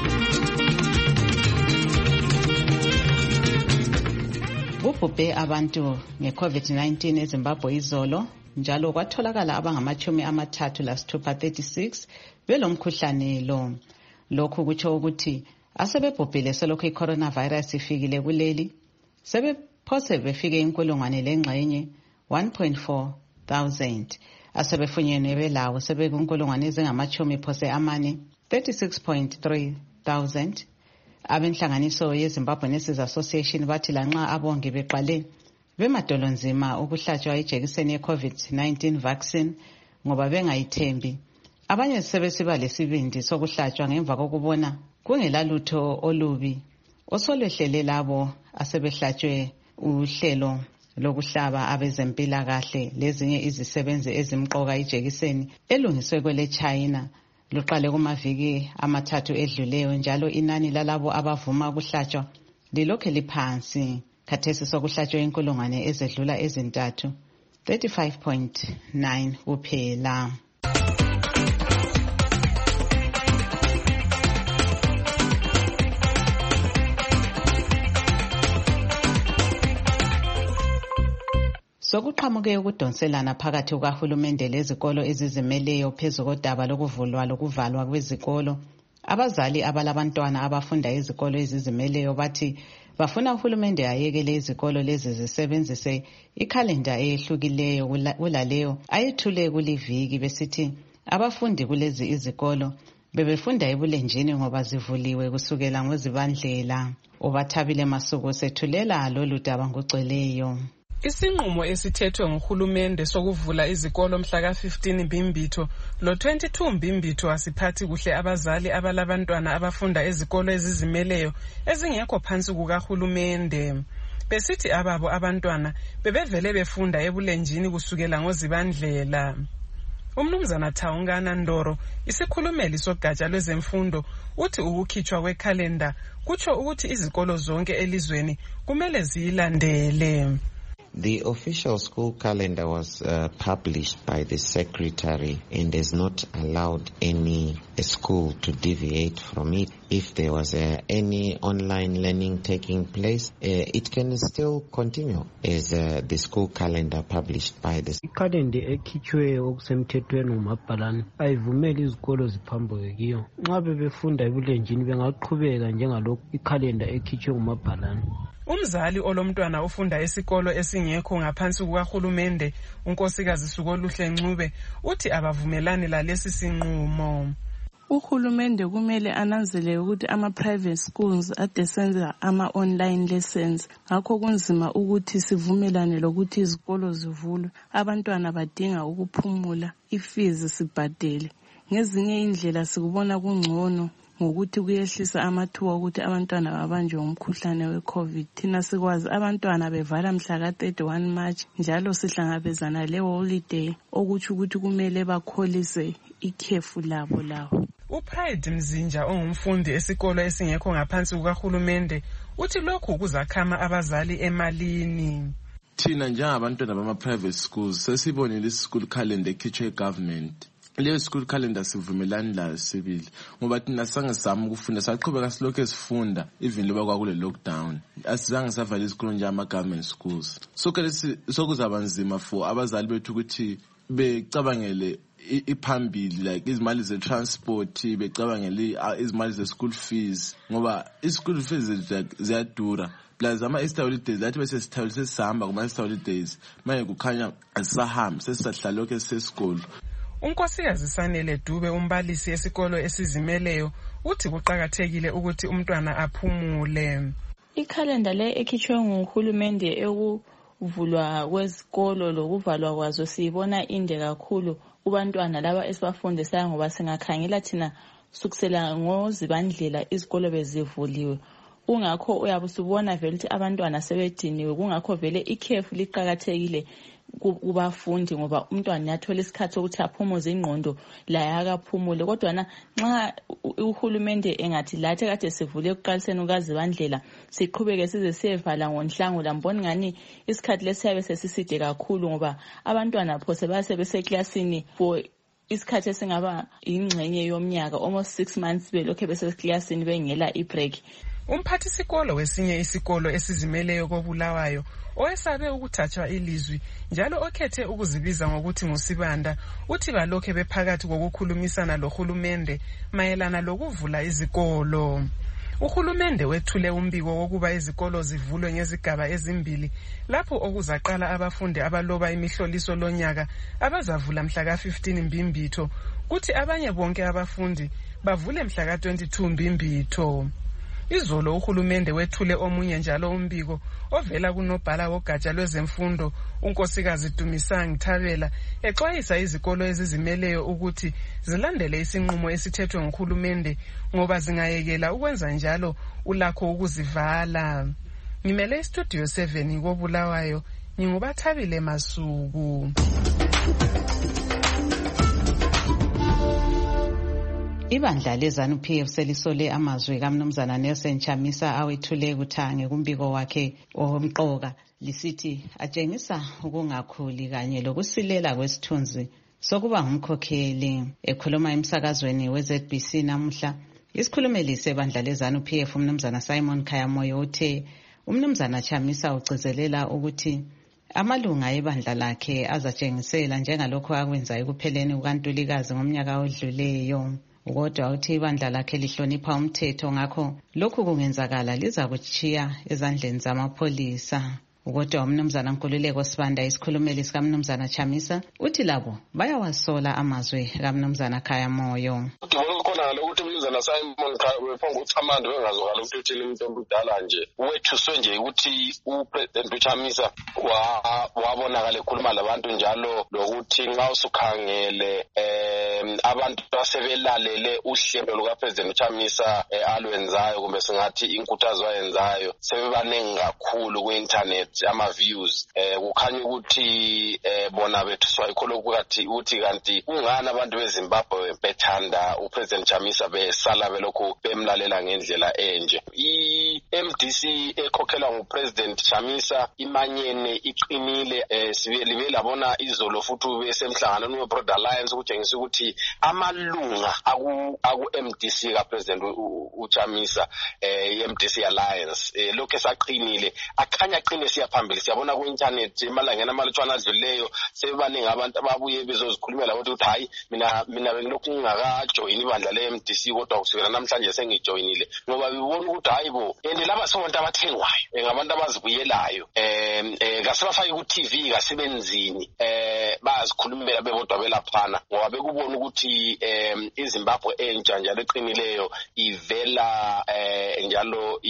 Kubhubhe abantu nge-COVID nineteen eZimbabwe izolo njalo kwatholakala abangamachumi amathathu lasithupha thirty-six belomkhuhlane lo. Lokhu kutsho ukuthi asebebhubhile selokhu i-coronavirus ifikile kuleli sebephose befike inkulungwane lengxenye one point four thousand. Asebefunyenwe belawo sebekunkulungwane ezingamachumi phose amane thirty-six point three thousand. Abenhlanganiso yeZimbabwe Nurses Association bathi lanxa abongi beqale bemadolonzima ukuhlatshwa ijekiseni ye-COVID nineteen vaccine ngoba bengayithembi, abanye sebesiba lesibindi sokuhlatshwa ngemva kokubona kungelalutho olubi osolwehlele labo asebehlatshwe uhlelo lokuhlaba abezempilakahle lezinye izisebenzi ezimqoka ijekiseni elungiswe kwele China. Luqale kumaviki amathathu edluleyo njalo inani lalabo abavuma ukuhlatshwa lilokhe liphansi. Khathesi sokuhlatshwa inkulungwane ezedlula ezintathu thirty-five point nine kuphela. Sokuqhamuke ukudonselana phakathi kukahulumende lezikolo ezizimeleyo phezu kodaba lokuvulwa lokuvalwa kwezikolo. Abazali abalabantwana abafunda izikolo ezizimeleyo bathi bafuna uhulumende ayekele izikolo lezi zisebenzise ikhalenda eyehlukileyo kulaleyo ayithule kuliviki besithi abafundi kulezi izikolo bebefunda ebulenjini ngoba zivuliwe kusukela ngoZibandlela. Obathabile Masuku sethulela lolu daba ngogcweleyo. Isinqumo esithethwe nguhulumende sokuvula izikolo mhla ka fifteen Mbimbitho lo twenty-two Mbimbitho asiphathi kuhle abazali abalabantwana abafunda ezikolo ezizimeleyo ezingekho phansi kukahulumende. Besithi ababo abantwana bebevele befunda ebulenjini kusukela ngoZibandlela. Umnumzana Thawungana Ndoro isikhulumeli sogatsha lwezemfundo uthi ukukhitshwa kwekhalenda kutsho ukuthi izikolo zonke elizweni kumele ziyilandele. The official school calendar was uh, published by the secretary and has not allowed any school to deviate from it. If there was uh, any online learning taking place, uh, it can still continue as uh, the school calendar published by the calendar ekhitshwe okusemthethweni ngumabhalane ayivumeli izikolo ziphambuke kiyo. Nxa bebefunda ebulenjini bengaqhubeka njengalokhu ikhalenda ekhitshwe ngumabhalane. Umzali olomntwana ufunda esikolo esingekho ngaphansi kukahulumende unkosikazi Sukoluhle Ncube uthi abavumelani lalesi sinqumo. Uhulumende kumele ananzele ukuthi ama private schools adesenza ama online lessons ngakho kunzima ukuthi sivumelane lokuthi izikolo zivulwe. Abantwana badinga ukuphumula, ifees sibhadele. Ngezinye indlela sikubona kungcono ngokuthi kuyehlisa amathuba ukuthi abantwana babanjwe umkhuhlane we-COVID. Thina sikwazi abantwana bevala mhla ka thirty-one March njalo sihlangabezana le holiday okuthi ukuthi kumele bakholise ikhefu labo lawo. uPride Mzinja ongumfundi esikolo esingekho ngaphansi kukahulumende uthi lokhu kuzakhama abazali emalini. Thina njengabantwana bama-private schools sesibonile i-school calendar ekhitshwe i-government. Leyo school calendar sivumelani layo sibili ngoba thina sange sami ukufunda saqhubeka silokhu esifunda even loba kwakule lockdown. Asizange savala isikolo nje ama-government schools. So ke sokuzaba nzima for abazali bethu ukuthi becabangele iphambili like izimali ze transport, becabangele izimali ze school fees ngoba i-school fees ziyadura. Plus ama-Easter holidays lathi bese sithawule sesihamba kuma-Easter holidays manje kukhanya asisahambi sesisahlala lokhu esisesikolo. Unkosikazi Sanele Dube umbalisi esikolo esizimeleyo uthi kuqhakathekile ukuthi umntwana aphumule. Ikhalenda le ekhitshwe nguhulumende ekuvulwa kwezikolo lokuvalwa kwazo siyibona inde kakhulu kubantwana laba esibafundisayo ngoba singakhangela thina sukusela ngozibandlela izikolo bezivuliwe. Kungakho uyabe usubona vele ukuthi abantwana sebediniwe, kungakho vele ikhefu liqhakathekile kubafundi ngoba umntwana yathola isikhathi sokuthi aphumuze ingqondo la yakaphumule. Kodwa na nxa uhulumende engathi lathi kade sivule ekuqaliseni ukazibandlela siqhubeke size siyevala ngonhlango lambona ngani isikhathi lesiyabe sesiside kakhulu ngoba abantwana phose base beseklasini for isikhathi esingaba ingxenye yomnyaka almost six months belokhe beseklasini bengela ibreak. Umphathisikolo wesinye isikolo esizimeleyo koBulawayo owesabe ukuthathwa ilizwi njalo okhethe ukuzibiza ngokuthi nguSibanda uthi balokhe bephakathi kokukhulumisana lohulumende mayelana lokuvula izikolo. Uhulumende wethule umbiko wokuba izikolo zivulwe ngezigaba ezimbili lapho okuzaqala abafundi abaloba imihloliso lonyaka abazavula mhla ka fifteen Mbimbitho kuthi abanye bonke abafundi bavule mhla ka twenty-two Mbimbitho. Izolo uhulumende wethule omunye njalo umbiko ovela kunobhala wogatsha lwezemfundo unkosikazi Dumisang Thabela exwayisa izikolo ezizimeleyo ukuthi zilandele isinqumo esithethwe nguhulumende ngoba zingayekela ukwenza njalo ulakho ukuzivala. Ngimele istudio seven koBulawayo ngingubaThabile Masuku. Ibandla leZANU-P F selisole amazwi kaMnumzana Nelson Chamisa awethule kuthange kumbiko wakhe omqoka lisithi atshengisa ukungakhuli kanye lokusilela kwesithunzi sokuba ngumkhokheli. Ekhuluma emsakazweni we-Z B C namuhla isikhulumeli sebandla leZANU-P F uMnumzana Simon Khayamoyo uthe uMnumzana Chamisa ugcizelela ukuthi amalunga ebandla lakhe azatshengisela njengalokho akwenza ekupheleni kukaNtulikazi ngomnyaka odluleyo. Kodwa uthi ibandla lakhe lihlonipha umthetho ngakho lokhu kungenzakala liza kuchiya ezandleni zamapholisa. Kodwa uMnumzana Nkululeko Sibanda isikhulumeli sikaMnumzana Chamisa uthi labo bayawasola amazwi kaMnumzana Khayamoyo. Khona lokuthi uMnumzana Simon Khayamoyo uchamande wengazokala ukuthi uthini umuntu omdala nje wethuswe nje ukuthi uPresident Chamisa wabonakala ekhuluma labantu njalo lokuthi nxa usukhangele eh abantu basebelalele uhlelo lukaPresident Chamisa alwenzayo kumbe singathi inkuthazo ayenzayo sebebanengi kakhulu ku-internet ama views eh kukhanya ukuthi eh bona bethuswa yikho lokhu kathi uthi kanti ungani abantu beZimbabwe bethanda uPresident Chamisa besala belokhu bemlalela ngendlela enje. I-M D C ekhokhelwa nguPresident Chamisa imanyene iqinile eh sibe labona izolo futhi besemhlanganweni weBroad Alliance ukutshengisa ukuthi amalunga aku aku M D C kaPresident uChamisa eh i-M D C Alliance eh lokho esaqinile akhanya qine siyaphambili siyabona ku-internet emalangeni amalutshwana adluleyo sebebaningi abantu ababuye bezozikhulumela ukuthi hayi mina mina bengilokhu ngingakajoyini ibandla le-M D C kodwa kusukela namhlanje sengijoyinile ngoba bibona ukuthi hayi bo ende laba sonke abathengwayo ngabantu abazibuyelayo eh eh kasebafake ku-T V kasebenzini eh bazikhulumela bebodwa belaphana ngoba bekubona ukuthi eh iZimbabwe entsha njalo eqinileyo ivela eh njalo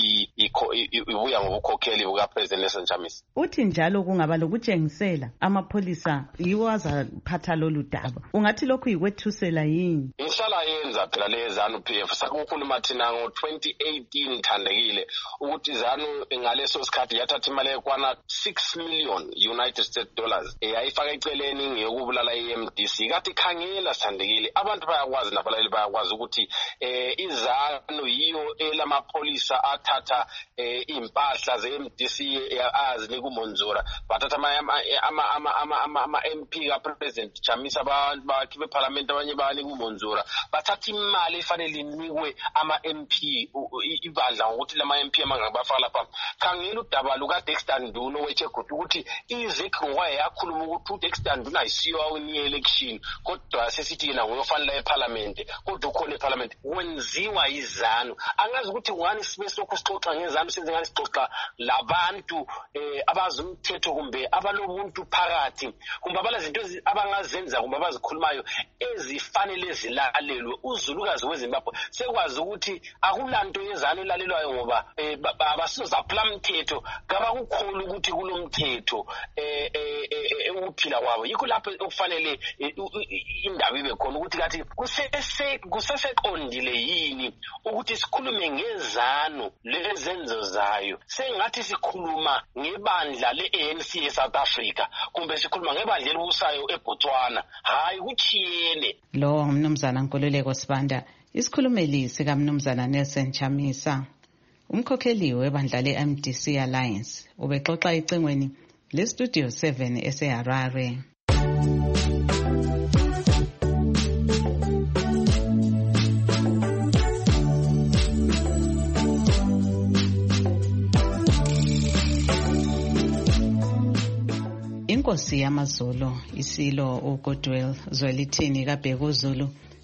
ibuya ngobukhokheli bukaPresident Nelson Chamisa. Uthi njalo kungaba lokutshengisela amapholisa yiwo azaphatha lolu daba. Ungathi lokhu yikwethusela yini? Inhlala yenza phela le ZANU-P F sakukhuluma thina ngo twenty eighteen thandekile ukuthi ZANU ngaleso sikhathi yathatha imali ekwana six million United States dollars eyayifaka eceleni i-planning yokubulala i-M D C kathi khangela sithandekile abantu bayakwazi nabalaleli bayakwazi ukuthi eh izanu yiyo elamapolisa athatha impahla ze-M D C azinika uMonzora bathatha ama ama ama ama M P ka President Chamisa bakhiphe eParliament abanye banika uMonzora bathatha imali efanele inikwe ama M P ibandla ukuthi lama M P amangabafaka lapha khangela udaba luka Dexter Nduno wechegudu ukuthi izekhowa yakhuluma ukuthi uDexter Nduno ayisiyo awini election kodwa sesithi yena ngofanele eParliament kodwa ukhona eParliament wenziwa izanu angazi ukuthi ngani sibe sokusixoxa ngezanu senze ngani sixoxa labantu abazumthetho kumbe abalobuntu phakathi kumbe abalazinto abangazenza kumbe abazikhulumayo ezifanele zilalelwe uZulukazi weZimbabwe sekwazi ukuthi akulanto yezanu elalelwayo ngoba abasizozaphula umthetho ngaba kukhulu ukuthi kulomthetho ukuphila kwabo yikho lapho okufanele indaba ibe khona ukuthi kathi kusese kuseseqondile yini ukuthi sikhulume ngezanu lezenzo zayo sengathi sikhuluma ngebandla le-A N C eSouth Africa kumbe sikhuluma ngebandla elibusayo eBotswana hayi kuchiyene lo umnumzana Nkululeko Sibanda isikhulumeli sika mnumzana Nelson Chamisa umkhokheli webandla le-M D C Alliance ubexoxa icengweni le-Studio seven eseHarare. Inkosi yamaZulu isilo uGoodwill Zwelithini kaBhekuzulu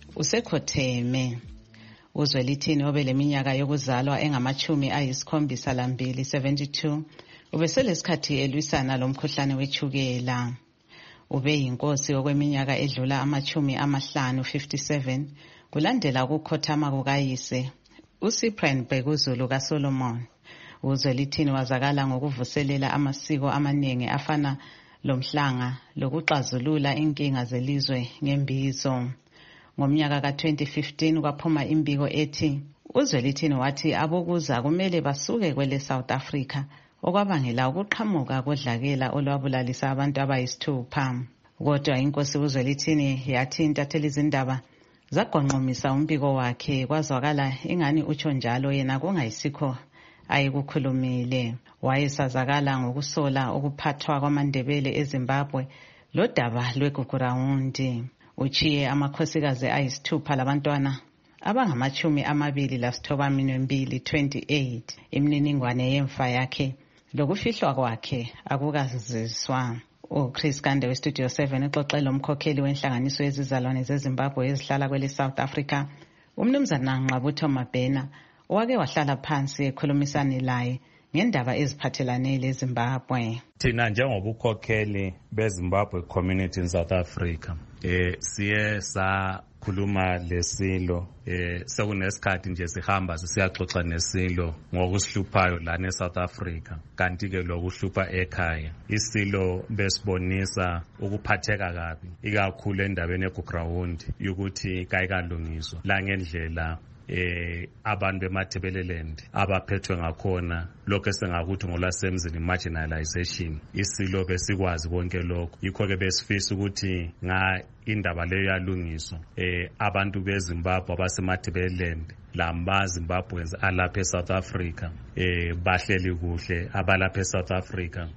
usekhotheme. uZwelithini obeleminyaka yokuzalwa engamachumi ayisikhombisa lambili seventy-two ubeselesikhathi elwisana lomkhuhlane wechukela. Ube yinkosi okweminyaka edlula amachumi amahlanu fifty-seven kulandela ukukhothama kukayise uCyprian Bhekuzulu kaSolomon. uZwelithini wazakala ngokuvuselela amasiko amaningi afana lomhlanga lokuxazulula inkinga zelizwe ngembizo. Ngomnyaka ka twenty fifteen kwaphuma imbiko ethi uZwelithini wathi abokuza kumele basuke kwele South Africa okwabangela ukuqhamuka kodlakela olwabulalisa abantu abayisithupha. Kodwa inkosi uZwelithini yathi intatheli izindaba zaqonqomisa umbiko wakhe kwazwakala ingani utsho njalo yena kungayisikho ayikukhulumile. Wayesazakala ngokusola ukuphathwa kwamaNdebele eZimbabwe lodaba lweGugurawundi. Uchiye amakhosikazi ayisithupha labantwana abangamachumi amabili lasithoba minwembili twenty-eight. Imininingwane yemfa yakhe lokufihlwa kwakhe akukaziswa. uChris Kande weStudio seven uxoxela umkhokheli wenhlanganiso yezizalwane zeZimbabwe ezihlala kwele South Africa umnumzana Nqabutho Mabhena owake wahlala phansi ekhulumisana laye ngendaba eziphathelane leZimbabwe. Thina njengobukhokheli beZimbabwe community in South Africa eh siye sakhuluma lesilo eh sekunesikhathi nje sihamba siyaxoxa nesilo ngokusihluphayo lana eSouth Africa kanti ke lokuhlupha ekhaya isilo besibonisa ukuphatheka kabi ikakhulu endabeni eGugurawundi ukuthi kayikalungiswa la ngendlela eh abantu bemathebeleland abaphethwe ngakhona lokho esengakuthi ngolasemzini marginalization isilo besikwazi konke lokho yikho ke besifisa ukuthi nga indaba leyo yalungiswa eh abantu beZimbabwe abasemathebeleland lamba Zimbabweans alapha eSouth Africa eh bahleli kuhle abalapha eSouth Africa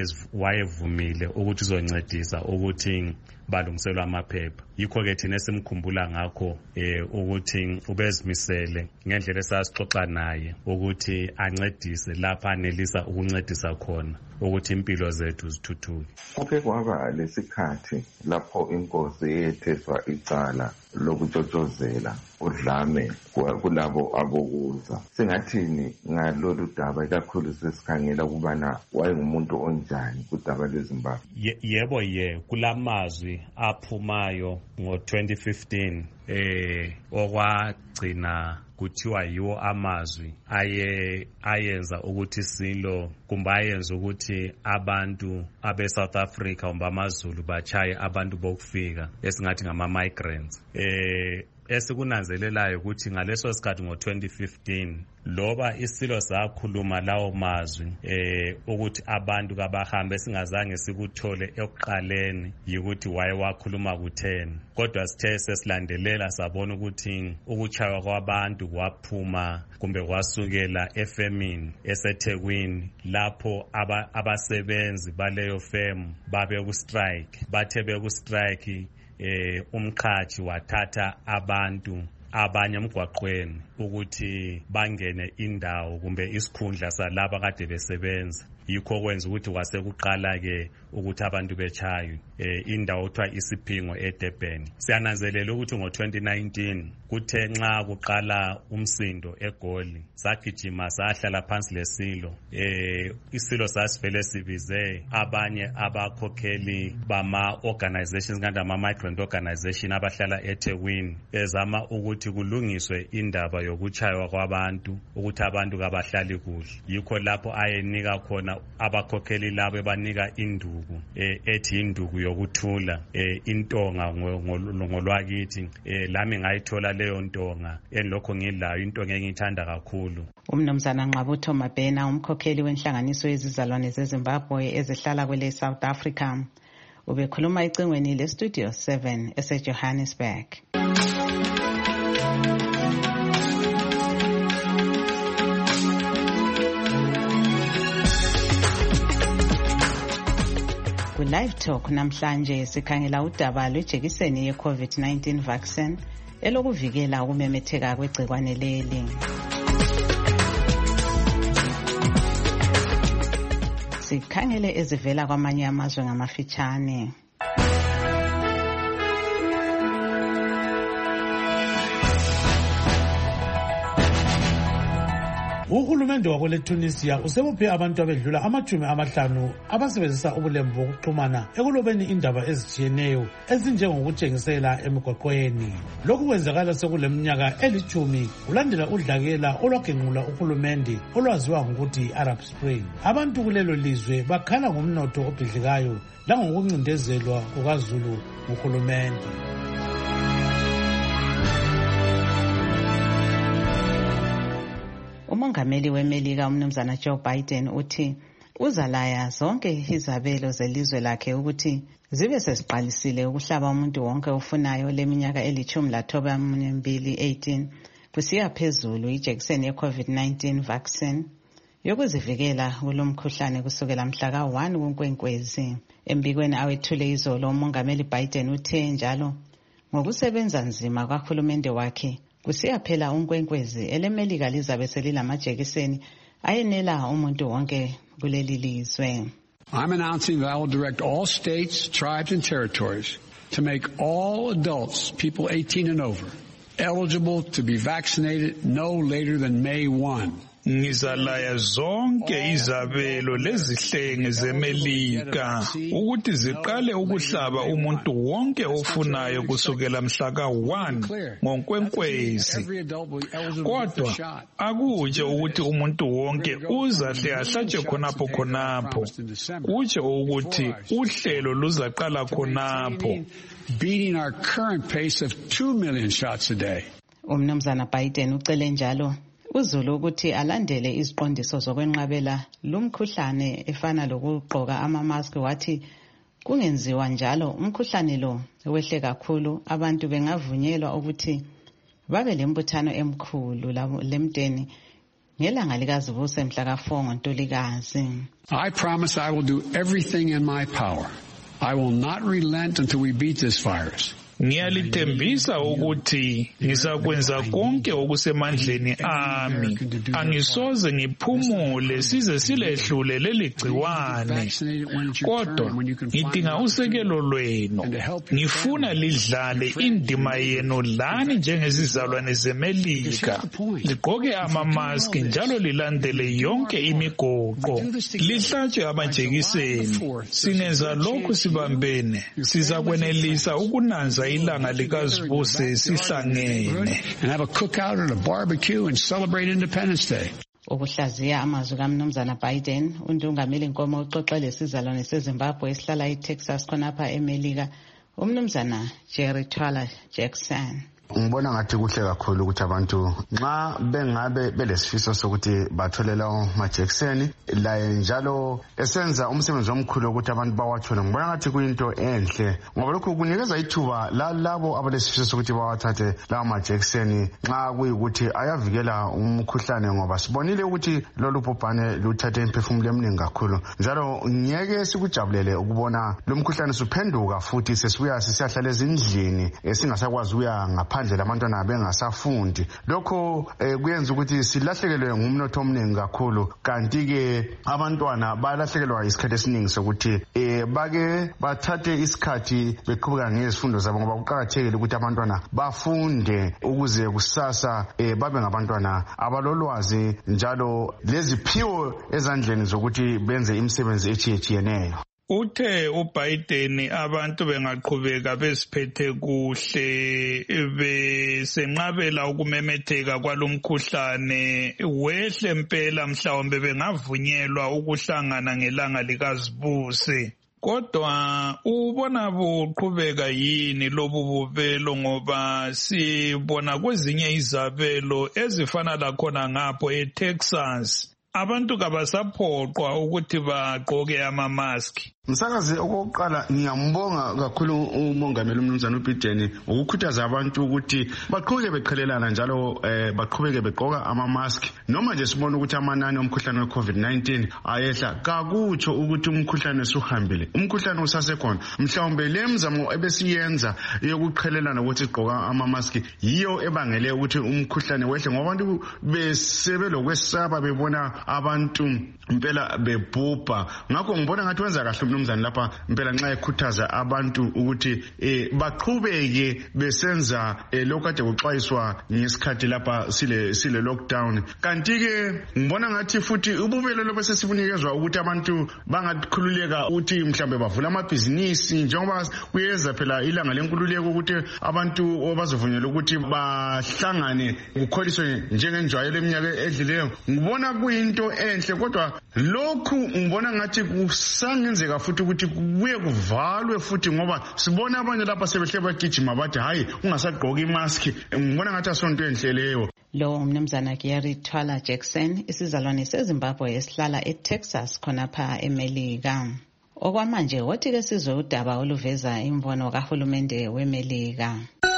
wayevumile ukuthi uzoncedisa ukuthi balungiselwa amaphepha yikho ke thina simkhumbula ngakho eh ukuthi ubezimisele ngendlela esasixoxa naye ukuthi ancedise lapha anelisa ukuncedisa khona ukuthi impilo zethu zithuthuke. Kuke kwaba lesikhathi lapho inkosi yetheswa icala lokutshotshozela udlame kulabo abokuza. Singathini ngalolu daba kakhulu sesikhangela kubana wayengumuntu onjani kudaba lweZimbabwe? Yebo ye kulamazwi aphumayo ngo twenty fifteen eh okwagcina kuthiwa yiwo amazwi aye ayenza ukuthi silo kumbe ayenza ukuthi abantu abe South Africa kumbe amaZulu bachaye abantu bokufika esingathi ngama migrants eh esikunanzelelayo ukuthi ngaleso sikhathi ngo twenty fifteen loba isilo sakhuluma lawo mazwi eh ukuthi abantu kabahambe singazange sikuthole ekuqaleni yikuthi waye wakhuluma ku ten kodwa sithe sesilandelela sabona ukuthi ukuchaywa kwabantu kwaphuma kumbe kwasukela efemini eseThekwini lapho aba, abasebenzi baleyo firm babe ku strike bathe beku strike eh umqhathi wathatha abantu abanye emgwaqweni ukuthi bangene indawo kumbe isikhundla salabo kade besebenza yikho kwenza ukuthi kwasekuqala ke ukuthi abantu bechaywe eh indawo othiwa isiphingo eDurban. Siyananzelela ukuthi ngo twenty nineteen kuthe nxa kuqala umsindo eGoli sagijima sahlala phansi lesilo eh isilo sasivele sibize abanye abakhokheli bama organizations kanti ama migrant organization abahlala eThekwini ezama ukuthi kulungiswe indaba yokuchaywa kwabantu ukuthi abantu kabahlali kuhle. Yikho lapho ayenika khona abakhokheli labo ebanika induku eh ethi induku yokuthula eh intonga ngolwakithi eh lami ngayithola leyo ntonga enilokho ngilayo intonga engiyithanda kakhulu. Umnumzana Nqabutho Mabhena umkhokheli wenhlanganiso yezizalwane zeZimbabwe ezihlala kwele South Africa ubekhuluma ecingweni le Studio seven eseJohannesburg. Live Talk namhlanje sikhangela udaba lwejekiseni ye COVID nineteen vaccine elokuvikela ukumemetheka kwegcikwane leli. Sikhangele ezivela kwamanye amazwe ngamafitshane. Uhulumende wakwele Tunisia usebophe abantu abedlula amajumi amahlanu abasebenzisa ubulembu bokuxhumana ekulobeni indaba ezitshiyeneyo ezinjengokutshengisela emigwaqweni. Lokhu kwenzakala sekuleminyaka elithumi kulandela udlakela olwagenqula uhulumende olwaziwa ngokuthi Arab Spring. Abantu kulelo lizwe bakhala ngomnotho obhidlikayo langokuncindezelwa kukaZulu nguhulumende. Umongameli weMelika umnumzana Joe Biden uthi uzalaya zonke izabelo zelizwe lakhe ukuthi zibe sesiqalisile ukuhlaba umuntu wonke ofunayo leminyaka elithumi lathoba mbili eighteen kusiya phezulu ijekiseni ye COVID nineteen vaccine yokuzivikela kulomkhuhlane kusukela mhla ka one kuNkwenkwezi. Embikweni awethule izolo umongameli Biden uthe njalo ngokusebenza nzima kahulumende wakhe kusiya phela uNkwenkwezi eleMelika lizabe selilamajekiseni ayenela umuntu wonke kuleli lizwe. I'm announcing that I will direct all states, tribes and territories to make all adults, people eighteen and over, eligible to be vaccinated no later than May first. Ngizalaya zonke izabelo lezihlenge zeMelika ukuthi ziqale ukuhlaba umuntu wonke ofunayo kusukela mhla ka one ngoNkwenkwezi. Kodwa akuje ukuthi umuntu wonke uzahle ahlatshwe khonapho khonapho. Kutshe ukuthi uhlelo luzaqala khonapho. Beating our current pace of two million shots a day. Umnumzana Biden ucele njalo uzulu ukuthi alandele iziqondiso zokwenqabela lumkhuhlane efana lokugqoka ama-mask wathi kungenziwa njalo umkhuhlane lo wehle kakhulu abantu bengavunyelwa ukuthi babe lembuthano emkhulu lemdeni ngelanga likazibuse mhla ka four ngoNtulikazi. I promise I will do everything in my power. I will not relent until we beat this virus. Ngiyalithembisa ukuthi ngizakwenza konke okusemandleni ami. Angisoze ngiphumule size silehlule leli gciwane. Kodwa ngidinga usekelo lwenu. Ngifuna lidlale indima yenu lani njengezizalwane zeMelika. Ligqoke ama-mask njalo lilandele yonke imigoqo. Lihlatshwe amajekiseni. Singenza lokhu sibambene. Sizakwenelisa ukunanza ilanga likazibuse sihlangene. And have a cookout and a barbecue and celebrate Independence Day. Ukuhlaziya amazwi kaMnumzana Biden undungameli inkomo uxoxele isizalwane seZimbabwe esihlala eTexas khonapha eMelika umnumzana Jerry Twala Jackson. ngibona ngathi kuhle kakhulu ukuthi abantu nxa bengabe belesifiso sokuthi bathole lawo majekiseni laye njalo esenza umsebenzi omkhulu ukuthi abantu bawathole, ngibona ngathi kuyinto enhle ngoba lokhu kunikeza ithuba lalabo abalesifiso sokuthi bawathathe lawo majekiseni nxa kuyikuthi ayavikela umkhuhlane, ngoba sibonile ukuthi lolu bhubhane luthathe imphefumulo eminingi kakhulu, njalo ngeke sikujabulele ukubona lo mkhuhlane suphenduka futhi sesibuya sisiyahlala ezindlini esingasakwazi ukuya ngaphandle labantwana bengasafundi. Lokho eh, kuyenza ukuthi silahlekelwe ngumnotho omningi kakhulu, kanti-ke abantwana balahlekelwa isikhathi esiningi sokuthi eh, bake bathathe isikhathi beqhubeka ngezifundo zabo, ngoba kuqakathekile ukuthi abantwana bafunde ukuze kusasa eh, babe ngabantwana abalolwazi njalo leziphiwo ezandleni zokuthi benze imisebenzi etshiyetshiyeneyo. Uthe uBiden abantu bengaqhubeka besiphethe kuhle besenqabela ukumemetheka kwalomkhuhlane wehle impela mhlawumbe bengavunyelwa ukuhlangana ngelanga likazibuse. Kodwa ubona buqhubeka yini lobu bubelo, ngoba sibona kwezinye izabelo ezifana lakhona ngapho eTexas abantu kabasaphoqwa ukuthi bagqoke ama-maski. Msakazi, okokuqala ngiyambonga kakhulu umongameli umnumzana uBiden ukukhuthaza abantu ukuthi baqhubeke beqhelelana njalo eh, baqhubeke begqoka ama-mask. Noma nje sibona ukuthi amanani omkhuhlane we-COVID nineteen ayehla, kakutsho ukuthi umkhuhlane usuhambile. Umkhuhlane usasekhona. Mhlawumbe le mzamo ebesiyenza yokuqhelelana ukuthi sigqoka ama-mask yiyo ebangele ukuthi umkhuhlane wehle, ngoba abantu besebelokwesaba bebona abantu impela bebhubha. Ngakho ngibona ngathi wenza kahle umnumzane lapha impela nxa ekhuthaza abantu ukuthi eh, baqhubeke besenza eh, lokho kade kuxwayiswa ngesikhathi lapha sile sile lockdown. Kanti-ke ngibona ngathi futhi ububelo lobe sesibunikezwa ukuthi abantu bangakhululeka ukuthi mhlambe bavula amabhizinisi, njengoba kuyeza phela ilanga lenkululeko ukuthi abantu obazovunyelwa ukuthi bahlangane kukholiswe njengenjwayelo eminyaka edlileyo. Ngibona kuyinto enhle, kodwa lokhu ngibona ngathi kusangenzeka futhi ukuthi kubuye kuvalwe futhi, ngoba sibona abanye lapha sebehle bagijima bathi hayi ungasagqoka imaski. Ngibona ngathi asonto enhle leyo. Lo umnumzana Gary Twala Jackson, isizalwane seZimbabwe esihlala eTexas khonapha eMelika. Okwamanje wothi-ke sizwe udaba oluveza imbono kahulumende weMelika.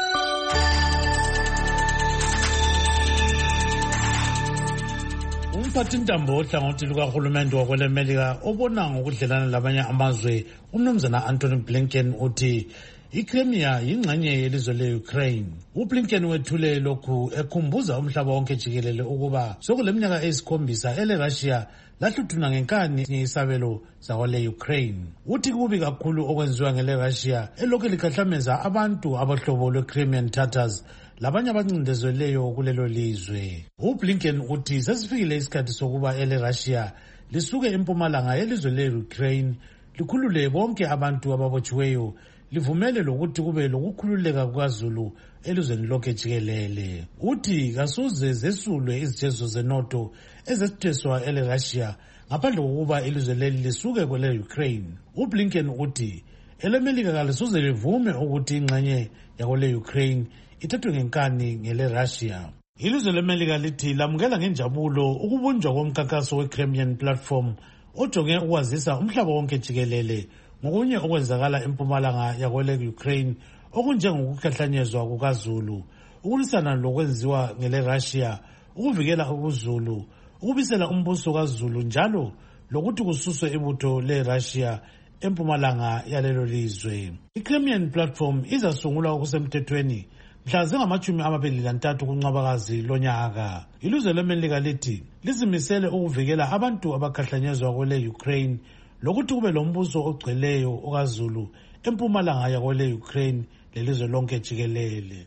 Umphathintambo ohlangothi lukahulumende wakwelemelika obona ngokudlelana labanye amazwe umnumzana Anthony Blinken uthi iCrimea yingxenye yelizwe le-Ukraine. UBlinken wethule lokhu ekhumbuza umhlaba wonke jikelele ukuba sokuleminyaka eyisikhombisa ele-Russia lahluthuna ngenkani isabelo zakwele-Ukraine. Uthi kubi kakhulu okwenziwa ngele-Russia elokhu likhahlameza abantu abahlobo lwe-Crimean Tatars labanye abancindezeleyo kulelo lizwe. UBlinken uthi sesifikile isikhathi sokuba ele-Russia lisuke empumalanga yelizwe le-Ukraine likhulule bonke abantu ababotshiweyo, livumele lokuthi kube lokukhululeka kukaZulu elizweni lonke jikelele. Uthi kasuze zesulwe izijezo zenotho ezesitheswa ele-Russia ngaphandle kokuba ilizwe leli lisuke kwele-Ukraine. UBlinken uthi elemelika kalisuze livume ukuthi ingxenye yakwele-Ukraine ithathwe ngenkani ngele-Russia. Ilizwe leMelika lithi lamukela ngenjabulo ukubunjwa komkhankaso we-Crimean Platform ojonge ukwazisa umhlaba wonke jikelele ngokunye okwenzakala empumalanga yakwele-Ukraine okunjengokuhlahlanyezwa kukaZulu, ukulwisana lokwenziwa ngele-Russia, ukuvikela ukuZulu, ukubisela umbuso kaZulu njalo lokuthi kususwe ibutho le-Russia empumalanga yalelo lizwe. I-Crimean Platform izasungulwa okusemthethweni mhla zingamachumi amabili lantathu kuNcwabakazi lonyaka. Ilizwe leMelika lithi lizimisele ukuvikela abantu abakhahlanyezwa kwele-Ukraine lokuthi kube lombuso ogcweleyo okaZulu empumalanga yakwele-Ukraine lelizwe lonke jikelele.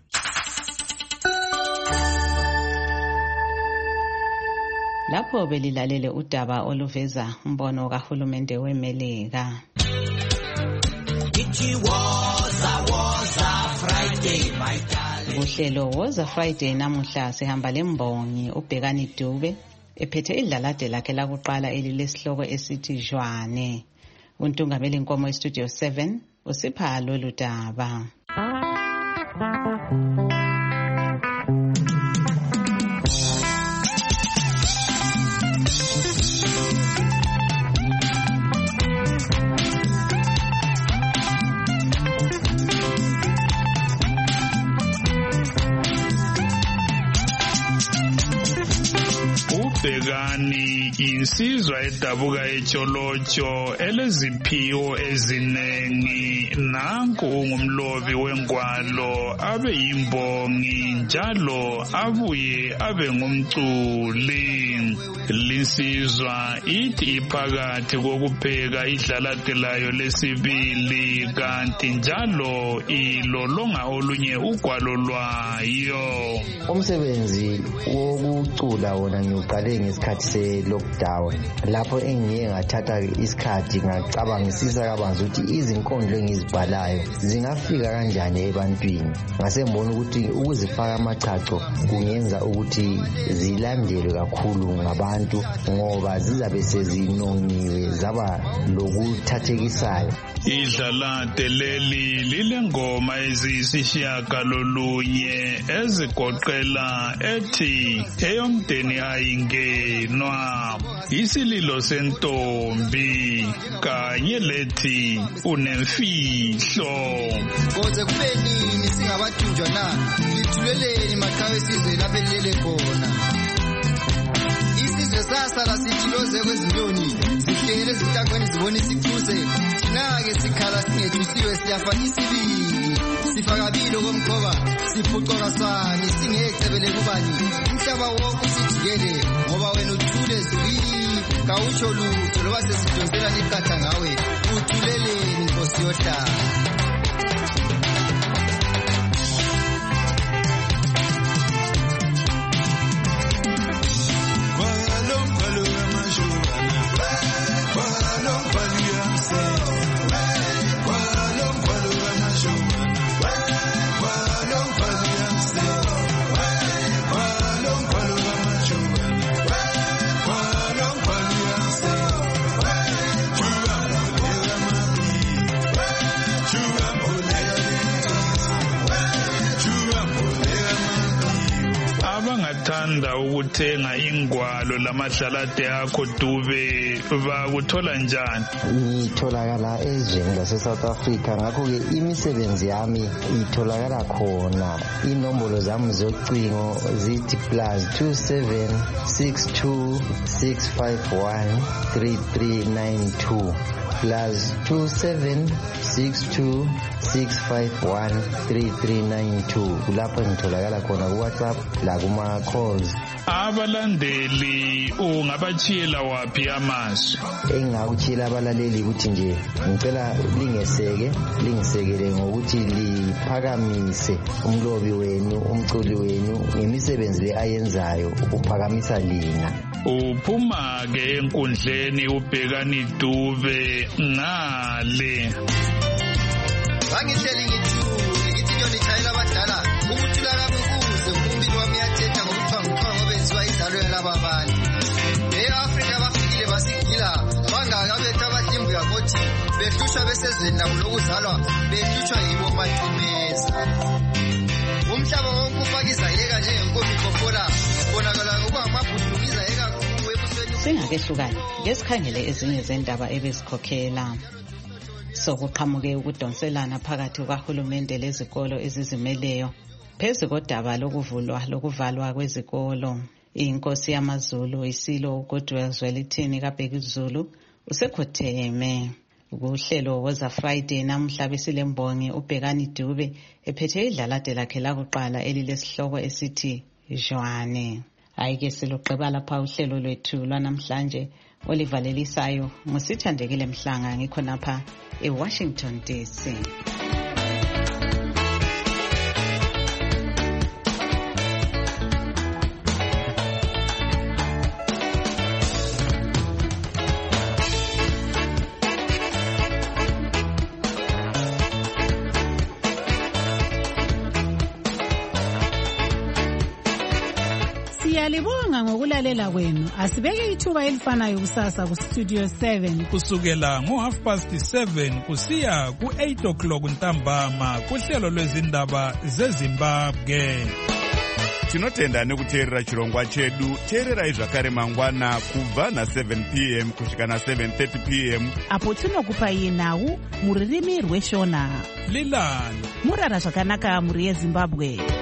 Lapho belilalele udaba oluveza umbono kahulumende weMelika. Uhlelo Woza Friday namuhla sihamba lembongi uBhekani Dube ephethe idlalade lakhe lakuqala elilesihloko esithi Jwane. Untungameli Nkomo eStudio seven usipha lolu daba. ubhekani insizwa edabuka etsholotsho eleziphiwo ezinengi. Nanku ungumlobi wengwalo abe yimbongi njalo abuye abe ngumculi. Linsizwa ithi iphakathi kokupheka idlalate layo lesibili kanti njalo ilolonga olunye ugwalo lwayo. Umsebenzi wokucula wona ngiuqale ngesikhathi se-lockdown lapho engiye ngathatha isikhathi ngacabangisisa kabanzi ukuthi izinkondlo engizibhalayo zingafika kanjani ebantwini. Ngase ngibona ukuthi ukuzifaka amachacho kungenza ukuthi zilandelwe kakhulu ngabantu ngoba zizabe sezinongiwe zaba lokuthathekisayo. Idlalate leli lilengoma eziyisishiyagalolunye ezigoqela ethi eyomdeni ayingenwa, isililo sentombi kanye lethi unemfihlo. Koze kube nini singabathunjwa na, lithuleleni maqhawe sizwe lapho elele khona. Isizwe sasala sijiloze kwezinyoni zihlele zintangweni zibona isikhuze. Thina-ke sikhala singethusiwe siyafa isibili. Sifa kabili komkhoba siphucoka sani singecebele kubani. Umhlaba wonke usijikele ngoba wena uthule zwi kawusho lutho loba sesidonsela niqatha ngawe. Uthuleleni Nkosi yohlala. Abangathanda ukuthenga ingwalo lamadlalate akho Dube bakuthola njani? Ngitholakala ezweni lase South Africa, ngakho-ke imisebenzi yami itholakala khona. Inombolo zami zocingo zithi plus two seven six two six five one three three nine two plus two seven six two six five one three three nine two. Kulapho ngitholakala khona ku WhatsApp la kuma calls. Abalandeli ungabachiyela wapi amazwi? Engingakutshiyela abalaleli ukuthi nje ngicela lingeseke lingisekele ngokuthi liphakamise umlobi wenu umculi wenu ngemisebenzi le ayenzayo ukuphakamisa lina. Uphuma ke enkundleni ubhekani Dube ngale. Bangihleli ngithule ngithi nyoni chayela abadala ukuthula lami kuze umbiko wami yathetha ngokuthwa ngoba benziwa idalo yalaba abantu. E-Afrika bafikile basigila bangaka bethu abadimbu yakothi behlushwa besezweni nabo lokuzalwa behlushwa yibo macimeza. Umhlaba wonke ufaka izayeka njengenkomo ikhofola bonakala ngokwamabhudlu izayeka kubusweni. Singakehlukani ngesikhangele ezinye zendaba ebezikhokhela. Sokuqhamuke ukudonselana phakathi kukahulumende lezikolo ezizimeleyo phezu kodaba lokuvulwa lokuvalwa kwezikolo. Inkosi yamaZulu isilo uGoodwill Zwelithini kaBheki Zulu usekhotheme. Kuhlelo woza Friday namhla besilembongi uBhekani Dube ephethe idlalate lakhe lakuqala elilesihloko esithi Jwane. Ayike siloqeba lapha uhlelo lwethu lwanamhlanje olivalelisayo ngusithandekile Mhlanga ngikhonapha eWashington D C. Siyalibonga ngokulalela kwenu. Asibeke ithuba elifanayo kusasa ku Studio seven kusukela ngo half past seven kusiya ku eight o'clock ntambama kuhlelo lwezindaba zeZimbabwe. Tinotenda nekuteerera chirongwa chedu. Teererai zvakare mangwana kubva na seven p m kusvika na seven thirty p m apo tinokupai nhau muririmi rweshona. Lilani murara zvakanaka muri yeZimbabwe.